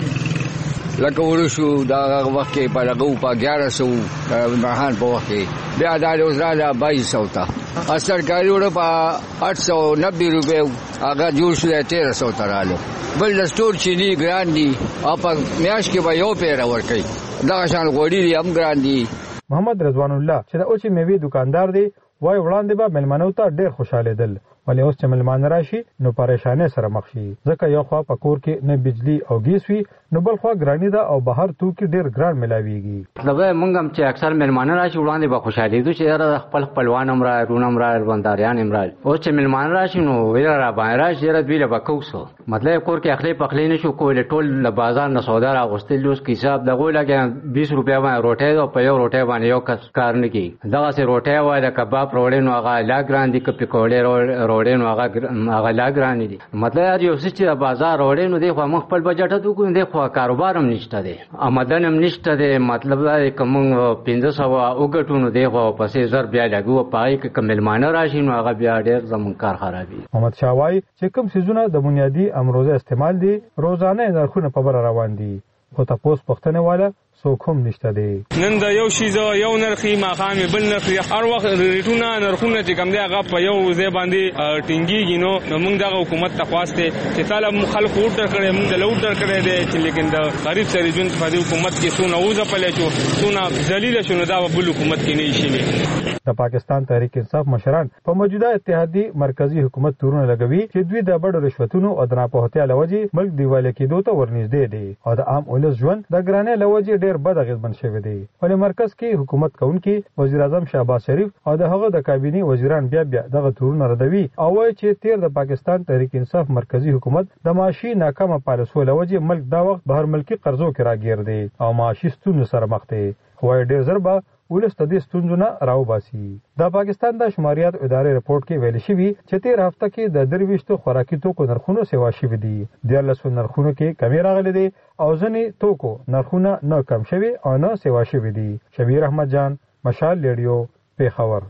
لکه ورشو دا وخت کې په لګو په 1100 عمران خان په وخت کې بیا دا وزراله 2200 تا سرکاري وړ په 890 روپے هغه جوړ شو 1300 تراله بل د سٹور چینی ګران دي او په میاش کې به یو پیر ورکي دا شان غوړي دي هم ګران دي. محمد رضوان الله چې د اوچې میوې دکاندار دی وای وړاندې به ملمنو ته ډېر خوشاله دل ولې اوس چې ملمان راشي نو پریشانې سره مخ شي ځکه یو خوا په کور کې نه بجلی او ګیس وي نو بل خوا ګرانی ده او بهر توکي ډېر ګران ملاويږي. مطلب موږ هم چې اکثر ملمان راشي وړاندې به خوشاله دي چې خپل خپلوان امرا رون امرا بنداریان امرا اوس چې ملمان راشي نو ویل را باندې راشي رات ویل بکوسو مطلب کور کې اخلي پخلي نشو کول ټول له بازار نه سودا راغستل اوس کې حساب دغه لګي 20 روپیا باندې روټه او په یو روټه باندې یو کار نه کی دغه سه روټه وای د کباب روړې نو هغه لا ګران دي کپی کوړې روړې نو هغه لا ګران دي مطلب یو څه چې بازار روړې نو دی خو مخ خپل بجټ ته کوم دی خو کاروبار هم نشته دی آمدن هم نشته دی مطلب دا کوم 1500 وګټونو دی خو پسې زر بیا لګو پای کې کملمانه راشي نو هغه بیا ډېر زمون کار خرابي. محمد شاوای چې کوم سيزونه د بنیادی امروزه استعمال دي روزانه نرخونه په بر روان دي خو تاسو پښتنه والا څوک هم نشته دی. نن د یو شی یو نرخي ماخامي بل نرخي هر وخت ریټونه نرخونه چې کوم دی هغه په یو ځای باندې ټینګيږي نو موږ د حکومت تخواسته چې طالب خلک ورته کړي موږ د لوټر کړي دي چې لیکن د غریب سره جون په حکومت کې سونه اوزه پلې شو سونه ذلیل شو دا بل حکومت کې نه شي. د پاکستان تحریک انصاف مشران په موجوده اتحادی مرکزی حکومت تورونه لګوي چې دوی د بډو رشوتونو او د ناپوهتیا لوجي ملک دیواله کېدو ته ورنږدې دي او د عام ولس ژوند د ګرانه لوجي ډېر بد اغیزمن شوی دی. ولې مرکز کې حکومت کوونکي وزیر اعظم شهباز شریف او د هغه د کابینی وزیران بیا دغه تورونه ردوي او وایي چې تیر د پاکستان تحریک انصاف مرکزی حکومت د معاشي ناکامه پالیسو لوجي ملک دا وخت بهر ملکی قرضو کې راګیر دی او معاشي ستونزو سره مخ دی. خو ډېر زر به ولس د دې ستونزو نه راوباسي. د پاکستان د شماریات ادارې رپورت کې ویل شوی چې 13 هفته کې د 23 خوراکي توکو نرخونه سیوا شوي دي. 14 نرخونو کې کمی راغلي دي او ځینې توکو نرخونه نه کم شوي او نه سیوا شوي دي. شبیر احمد جان مشال ریډیو پیښور.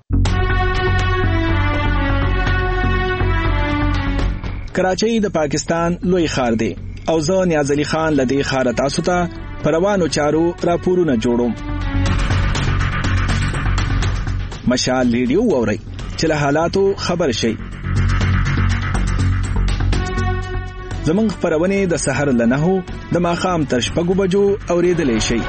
کراچۍ د پاکستان لوی ښار دی او زه نیاز علي خان لدی ښار تاسو ته پروانو چارو راپورونه جوړوم. مشال ریډیو ووري چې له حالاتو خبر شي. زمونږ خبرونه د سحر له 9 د ماخام تر 6 بجو اوریدلې شي.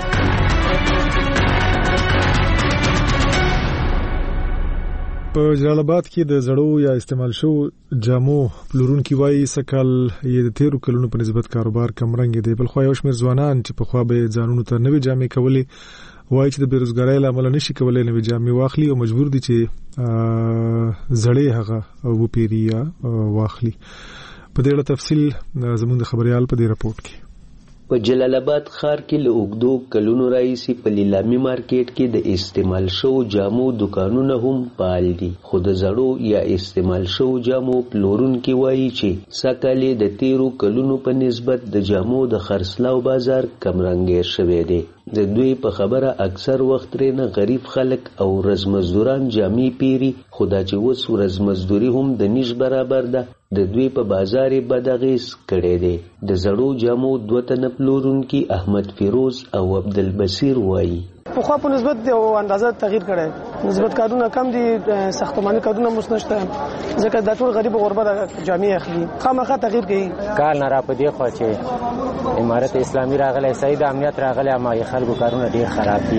په جلال آباد کې د زړو یا استعمال شو جامو پلورونکي وایي سکل یې د 13 کلونو په نسبت کاروبار کم رنګ دی. بل خو یو شمېر ځوانان چې په خوا به ځانونو ته نوې جامې کولې وایي چې د بیروزګارۍ له امله نشي کولای نوې جامې واخلي او مجبور دي چې زړې هغه وپیري یا واخلي. په دې اړه تفصیل زموږ د خبريال په دې رپورت کې. په جلال آباد ښار کې له اوږدو کلونو راهیسې په لیلامي مارکیټ کې د استعمال شوو جامو دکانونه هم فعال دي خو د زړو یا استعمال شوو جامو پلورونکي وایي چې سږکال د 13 کلونو په نسبت د جامو د خرڅلاو بازار کمرنګیر شوی دی. د دوی په خبره اکثر وخت رینه غریب خلک او ورځمزدوران جامې پیری خو دا چې اوس ورځمزدوري هم د نیش برابر ده د دوی په بازار بد اغیز کړی دی. د زړو جامو 2 تنه پلورونکي احمد فیروز او عبدالبصیر وایي په خو په نسبت د اندازه تغییر کړي نسبت کارونه کم دي ساختماني کارونه مسنشته ځکه د ټول غریب غربت جامع اخلي خامخا تغییر کوي کال نه را پدې خو چې امارت اسلامي راغله سید امنیت راغله ما خلکو کارونه ډیر خراب دي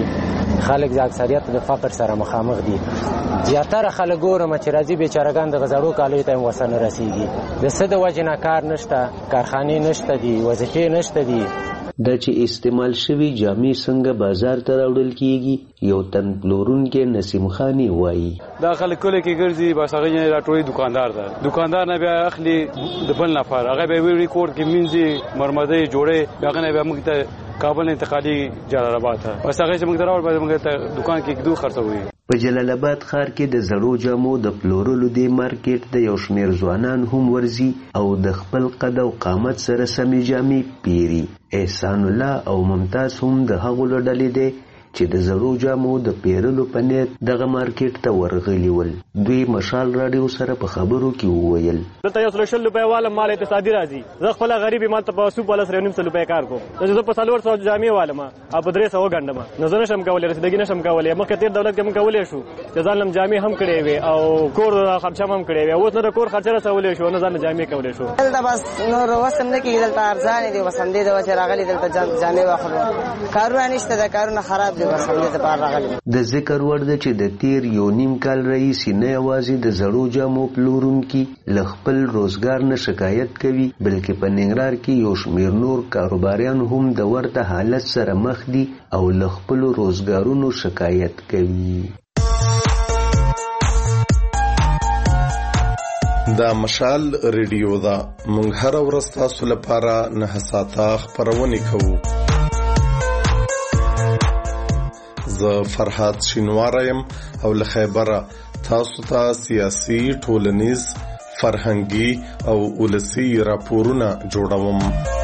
خلک د اکثریت د فقر سره مخامخ دي. زیاتره خلک ګورم چې راځي بیچارهګان د غزړو کالیو ته وسنه رسیږي. د څه د وجې نه کار نشته، کارخانې نشته دي، وظیفې نشته دي. دا چې استعمال شوی جامې څنګه بازار ته راوړل کیږي یو تن پلورونکی نسیم خانی وایي. دا خلک کله کې ګرځي بس هغه نه راټولي دکاندار ده، دکاندار نه بیا اخلي د بل نفر، هغه به وی ریکورډ کې منځي مرمدې جوړې، هغه نه بیا موږ ته کابل انتقالي جلال آباد ته بس هغه چې موږ دراوړ به موږ ته دکان کې کېدو خرڅوي. په جلال آباد ښار کې د زړو جامو د پلورلو دی مارکیټ د یو شمیر ځوانان هم ورځي او د خپل قد او قامت سره سمې جامې پیري. احسان الله او ممتاز هم د هغو له ډلې دی چې د زړو جامو د پیرلو په نیت دغه مارکیټ ته ورغلي ول. دوی مشال راډیو سره په خبرو کې وویل دلته 100 روپۍ والا مال اقتصادي راځي، زه خپل غریب مال ته په سوپ والا 300 روپۍ کار کوم، زه په 400 جامې والم او په 300 غنډم، نو زه نشم کولای، رسیدګي نشم کولای. مخکې تیر دولت کې موږ کولای شو چې ځانم جامې هم کړې وي او کور خرچه هم کړې وي، اوس نه کور خرچه رسولې شو نه ځان جامې کولای شو. دلته بس نور وسم نه کېږي، دلته ارزان دي، بس هم دې د وجه راغلي دلته جامې واخلو، کارونه نشته، د کارونه خراب دي، بس هم دې ته پار راغلي. د ذکر وړ ده چې د تیر یو نیم کال راهیسې نه یوازې د زړو جامو پلورونکي له خپل روزګار نه شکایت کوي بلکې په ننګرهار کې یو شمېر نور کاروباریان هم د ورته حالت سره مخ دي او له خپلو روزګارونو شکایت کوي. دا مشال ریډیو ده، موږ هره ورځ تاسو لپاره 9 ساعته خپرونې کوو. زه فرحات شینواره یم او له خیبره تاسو ته سیاسي، ټولنیز، فرهنګي او ولسي راپورونه جوړوم.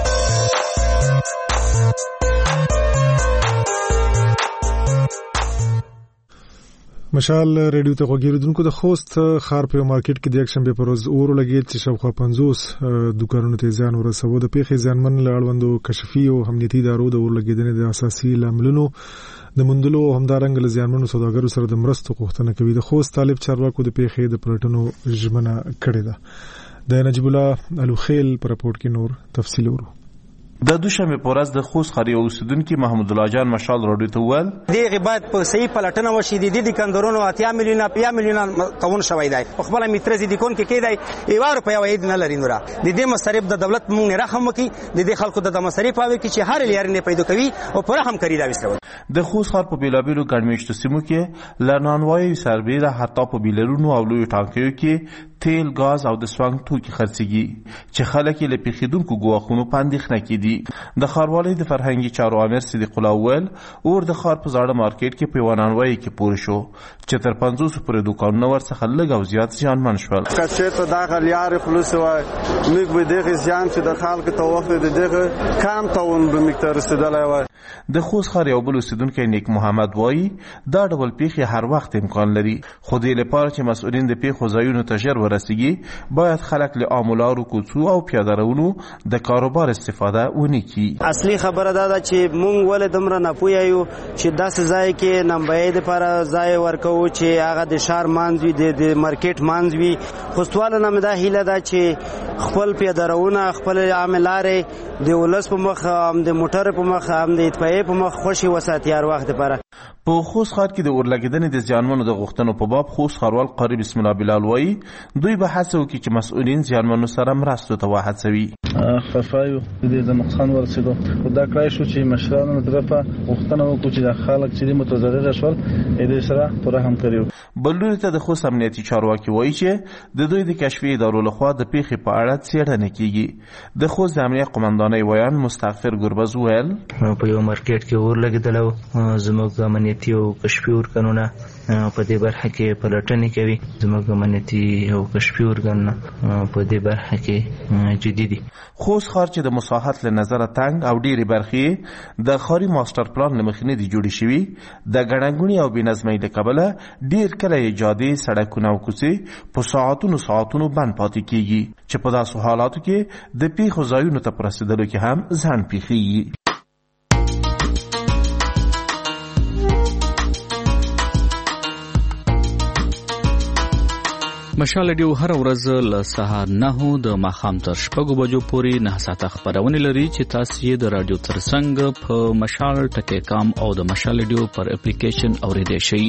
مشال ریډیو ته غوږیدونکو د خوست ښار په مارکیټ کې د یک شنبه پر ورځ اور لګید چې شاوخوا 50 دکانونو ته زیان ورسوه. د پیښې زیانمن له اړوندو کشفي او امنیتي ادارو د اور لګیدنې د اساسي لاملونو د موندلو او همدارنګه له زیانمنو سوداګرو سره د مرستو غوښتنه کوي. د خوست طالب چارواکو د پیښې د پلټنو ژمنه کړې ده. د نجیب الله الوخیل پر راپورټ کې نور تفصیل ورو. د دوشنبه په ورځ د خوست ښار یو اوسیدونکي محمود الله جان مشال راډیو ته وویل دغه باید په صحیح پلټنه وشي. د دې دکاندارونو 80 میلیونه 50 میلیونه تاوان شوی دی، خپل میترزي دکان کې کېدای ایوار په یو عید نه لري. نورا د دې مصارف د دولت مونږ نه رحم وکي، د دې خلکو د مصارف او کې چې هر لري نه پیدا کوي او پر هم کوي دا وسره. د خوست ښار په بیلابیلو ګڼمیشتو سیمو کې لرنانوای سربېره حتی په بیلرونو او لوی ټانکیو کې تیل، غاز او د سوانګ توکي خرڅيږي چې خلک یې له پیښیدونکو ګواښونو په اندېښنه کې دي. د ښاروالۍ د فرهنګي چارو امیر صدیق الله وویل اور د ښار په زاړه مارکیټ کې په ونانوای کې پوره شو چې تر 500 پورې دکانونه ورڅخه لږ او زیات زیانمن شول. که چېرته دغه لیارې خلوص وای موږ به دغه زیان چې د خلکو ته وخت د دغه کم تاوان به موږ ته رسېدلی وای. د خوست ښار یو بل اوسیدونکی نیک محمد وایي دا ډول پیښې هر وخت امکان لري، خو دې لپاره چې مسؤلین د پیښو ځایونو ته ژر ورسیږي باید خلک له عامو لارو، کوڅو او پیاده روونو د کاروبار استفاده ونه کړي. اصلي خبره دا ده چې مونږ ولې دومره ناپوهه یو چې داسې ځای کې نمبۍ دپاره ځای ورکوو چې هغه د ښار منځ وي، د مارکیټ منځ وي. خوستوالو نه مې دا هیله ده چې خپل پیاده روونه، خپل عامې لارې د ولس په مخ، هم د موټر په مخ، هم د اطفایې په مخ خوشي وساتي هر وخت دپاره. په خوست ښار کې د اورلګیدنې د زیانمنو د غوښتنو په باب خوست ښاروال قاری بسم الله بلال وایي دوی به هڅه وکړي چې مسؤلین زیانمنو سره مرستو ته وهڅوي. خفایو د دې نقصان ورسېدو خو دا کړای شو چې مشرانو طرفه غوښتنه وکړو چې د خلک چې متضرر شول دې سره پوره همکاري وکړي. بل لوري ته د خوست امنیتي چارواکي وایي چې د دوی د کشفي ادارو لخوا د پیښې په اړه څېړنه کیږي. د خوست د امنیت قومندانۍ ویان مستغفر ګربز ویل په یو مارکیټ کې اور لګېدلی و، زموږ امنیتي او کشفي ارګانونه په دې برخه کې پلټنې کوي. زموږ امنیتي او کشفي ارګانونه په دې برخه کې جدي دي. خوست ښار چې د مساحت له نظره تنګ او ډېرې برخې د ښاري ماسټر پلان له مخې نه دي جوړې شوي، د ګڼهګوڼې او بېنظمۍ له کبله ډېر کله یې جادې، سړکونه او کوڅې په ساعتونو بند پاتې کېږي چې په داسې حالاتو کې د پیښو ځایونو ته په رسېدلو کې هم ځنډ پېښېږي. مشال ریډیو هر ورځ له سهار 9 د ماښام تر 6 بجو پورې 9 ساعته خبرونه لري چې تاسو یې د رادیو ترڅنګ په مشال ټکی کام او د مشال ریډیو پر اپلیکیشن اوریدئ شئ.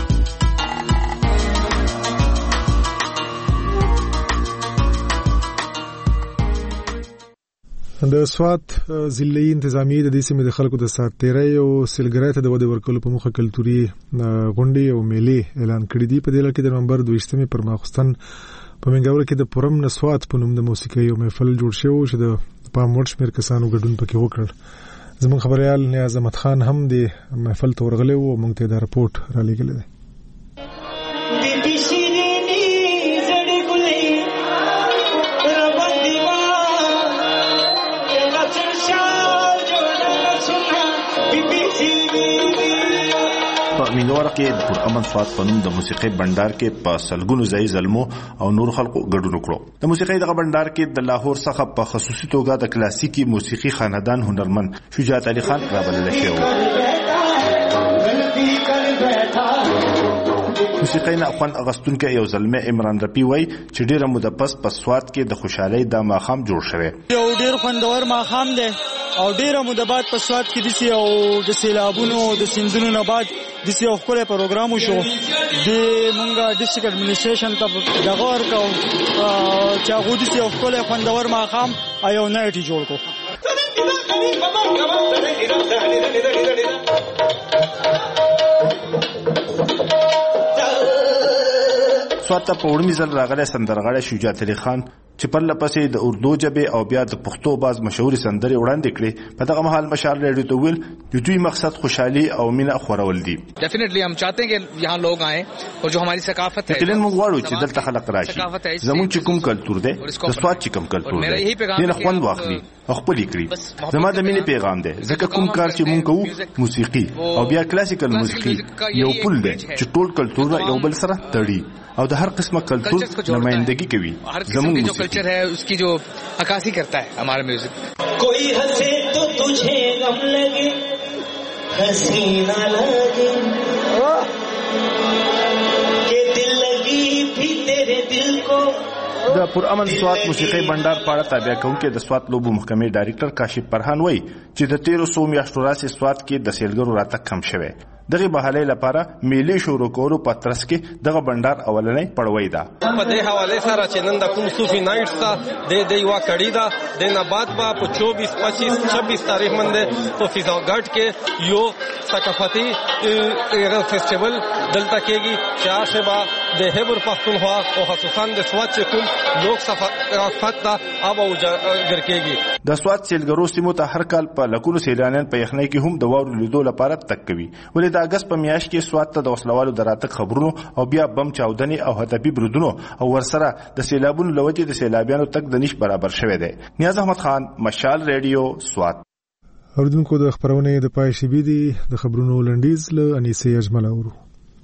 د سوات ضلعي انتظامیه د دې سیمې د خلکو د سات تیري او سیلګرۍ ته د ودې ورکولو په موخه کلتوري غونډې او میلې اعلان کړې دي. په دې لړ کې د نومبر 22 پر ماخستن په منګاور کې د پرم نسوات په نوم د موسیقي یو محفل جوړ شو چې د پام وړ شمېر کسانو ګډون پکې وکړ. زموږ خبريال نیاز احمد خان هم د محفل ته ورغلی او موږ ته دا رپورټ را لېږلی دی. منګور کې د پر امن سوات فنون د موسیقي بندر کې په سلګونو ځای زلمو او نور خلکو ګډون وکړو. د موسیقي دغه بندر کې د لاهور څخه په خصوصي توګه د کلاسیکي موسیقي خاندان هنرمند شجاعت علي خان رابلل شو. موسیقي نه خوان اغستون کې یو زلمه عمران رپی وای چې ډیره موده پس په سوات کې د خوشحالي د ماخام جوړ شوی. یو ډیر خوندور ماخام دی او ډیره موده بعد په سوات کې دسی او د سیلابونو د سیندونو نه بعد دسی یو خپل پروګرام شو. د مونږه ډیسټریکټ اډمنسټریشن ته دغه ورکو چې هغه دسی یو خپل خوندور ماخام ایو نایټي جوړ کو. سوات ته په وړمې ځل راغلی سندرغاړی شجاعت علي خان چې پر لپسې د اردو ژبې او بیا د پښتو باز مشهوري سندرې وړاندې کړې. په دغه مهال مشال ریډیو ته ویل د دوی مقصد خوشحالي او مینه خورول دي. ډیفینیټلی हम चाहते हैं कि यहाँ लोग आएं और जो हमारी ثقافت है یقینا موږ غواړو چې دلته خلک راشي. زموږ چې کوم کلتور دی د سوات چې کوم کلتور دی دغه خوند واخلي او خپل کړي. زما د مینې پیغام دی ځکه کوم کار چې موږ کوو موسیقي او بیا کلاسیکل موسیقي یو پل دی چې ټول کلتورونه یو بل سره تړي او د هر قسمه کلتور نمائندگی کوي. زموږ جو کلچر ہے اس کی جو عکاسی کرتا ہے ہمارا میوزک. کوئی ہنسے تو تجھے غم لگے ہنسی نہ لگے کہ دل لگی بھی تیرے دل کو. د پر امن سوات موسیقي بندر پاړه تابع کوونکې د سوات لوبو محکمې ډایریکټر کاشف پرهان وای چې د 1300 میاشتو راځي سوات کې د سیلګرو راتګ کم شوی. دغه بهالې لپاره میلې شروع کولو په ترڅ کې دغه بندر اولنې پړوي دا. په دې حواله سره چې نن د کوم صوفي نایټس ته د یو کړي دا د نه بعد په 24 25 26 تاریخ باندې په فیضاګټ کې یو ثقافتي فیسټیوال دلته کېږي چې هغه با د هبر پښتونخوا او خصوصا د سوات چې کوم لوک ثقافت دا ابو ګرکېږي. د سوات سیلګرو سیمو ته هر کال په لکونو سیلانیان په یخنۍ کې هم د واورو لیدو لپاره تک کوي. ولې د اگست په میاشت کې سوات ته د وسلوالو دراتک خبرونو او بیا بم چاودنې او هدفي برودونو او ورسره د سیلابونو لوجې د سیلابیانو تک د نش برابر شوه دی. نیاز احمد خان مشال ریډیو سوات. اوردونکو د خبرونه د پای شي بي دي د خبرونو لنډیز له انیسه اجمل اورو.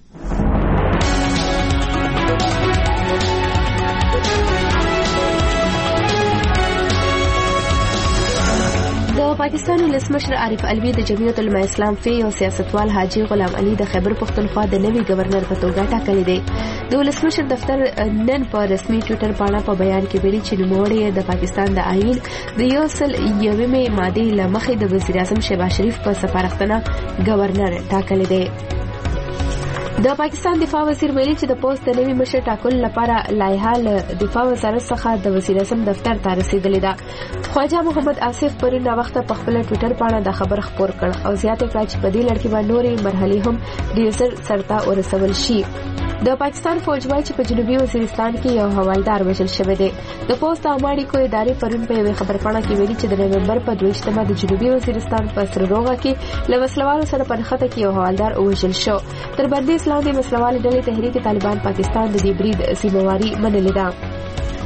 پاکستان ولسمشر عارف علوي د جمعیت العلماء اسلام فی او سیاستوال حاجی غلام علي د خیبر پختونخوا د نوي گورنر په توګه ټاکل دي. د ولسمشر دفتر نن په رسمي ټوئیټر باندې په بیان کې ویلي چې نوموړی د پاکستان د آئین د 101 ماده لمخې د وزیر اعظم شهباز شریف په سفارښتنه گورنر ټاکل دي. د پاکستان دفاع وزیر ویلي چې د پوسټ د نوي مشر ټاکلو لپاره لایحه له دفاع وزارت څخه د وزیر اعظم دفتر ته رسیدلې ده. خواجه محمد آصف پرون وخت په خپل ټوئیټر باندې دا خبر خپور کړ او زیاته کړه چې په دې لړ کې باندې نورې مرحلې هم د یوسر سرته ورسول شي. د پاکستان فوج وايي چې په جنوبي وزیرستان کې یو حوالدار وژل شوی دی. د پوسټ اماړي کوی ادارې پرون په یوه خبرپاڼه کې ویلي چې د نومبر په 22مه د جنوبي وزیرستان په سرروغه کې لوسلوالو سره په نښته کې یو حوالدار وژل شو. تر باندې اسلامي مسلوالې ډلې تحریک طالبان پاکستان د دې برید سیمواري منلې ده.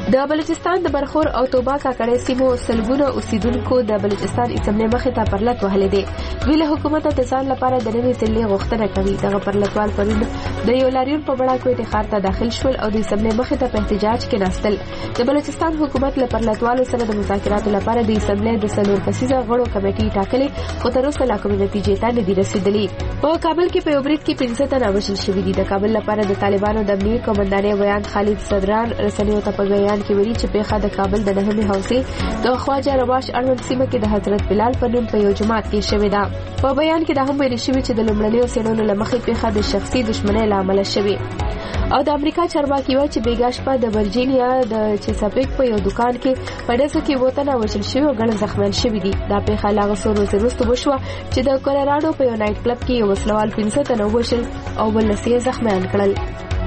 د بلوچستان د برخور او توبه کاکړې سیمو سلګونه اوسیدونکو د بلوچستان اسمبلی مخې ته پرلط وهلې دي. دوی له حکومت د ځان لپاره د نوې ضلعې غوښتنه کوي. دغه پرلطوال پرون د یو لاریون په بڼه کوټې ښار ته داخل شول او د اسمبلی مخې ته په احتجاج کې ناستل. د بلوچستان حکومت له پرلطوالو سره د مذاکراتو لپاره د اسمبلی د 4 کسیزه غړو کمیټې ټاکلې، خو تر اوسه لا کومې نتیجې ته نه دي رسیدلې. په کابل کې په یو برید کې 15 تنه وژل شوي دي. د کابل لپاره د طالبانو د امنیتي قومندانۍ ویان خالد صدران رسنیو ته په بیان کې ویلي چې پیښه د کابل د 9مې حوزې د خواجه رواش اړوند سیمه کې د حضرت بلال په نوم په یو جماعت کې شوې ده. په بیان کې دا هم ویل شوی چې د لومړنیو څېړنو له مخې پیښه د شخصي دښمنۍ له امله شوې. او د امریکا چارواکي وایي چې بیګا شپه د ورجینیا د چیساپیک په یو دکان کې په ډزو کې 2 تنه وژل شوي او ګڼ زخمیان شوي دي. دا پیښه له هغه څو ورځې وروسته وشوه چې د کولراډو په یو نایټ کلب کې یو وسلوال 15 تنه ووژل او 12 زخمیان کړل.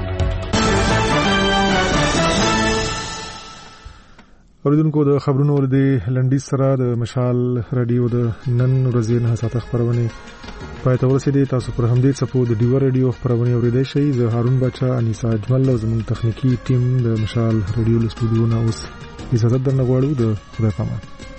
اوریدونکو د خبرونو ورته لنډی سره د مشال رادیو د نن ورځې نه ساته خبرونه پای ته ورسېدې. تاسو پر همدې څپو د ډیو رادیو خبرونه اوریدئ شئ. زه هارون بچا، انیسا اجمل او زموږ تخنیکی ټیم د مشال رادیو له سټوډیو نه اوس اجازه درنه غواړو. د خدای پامان.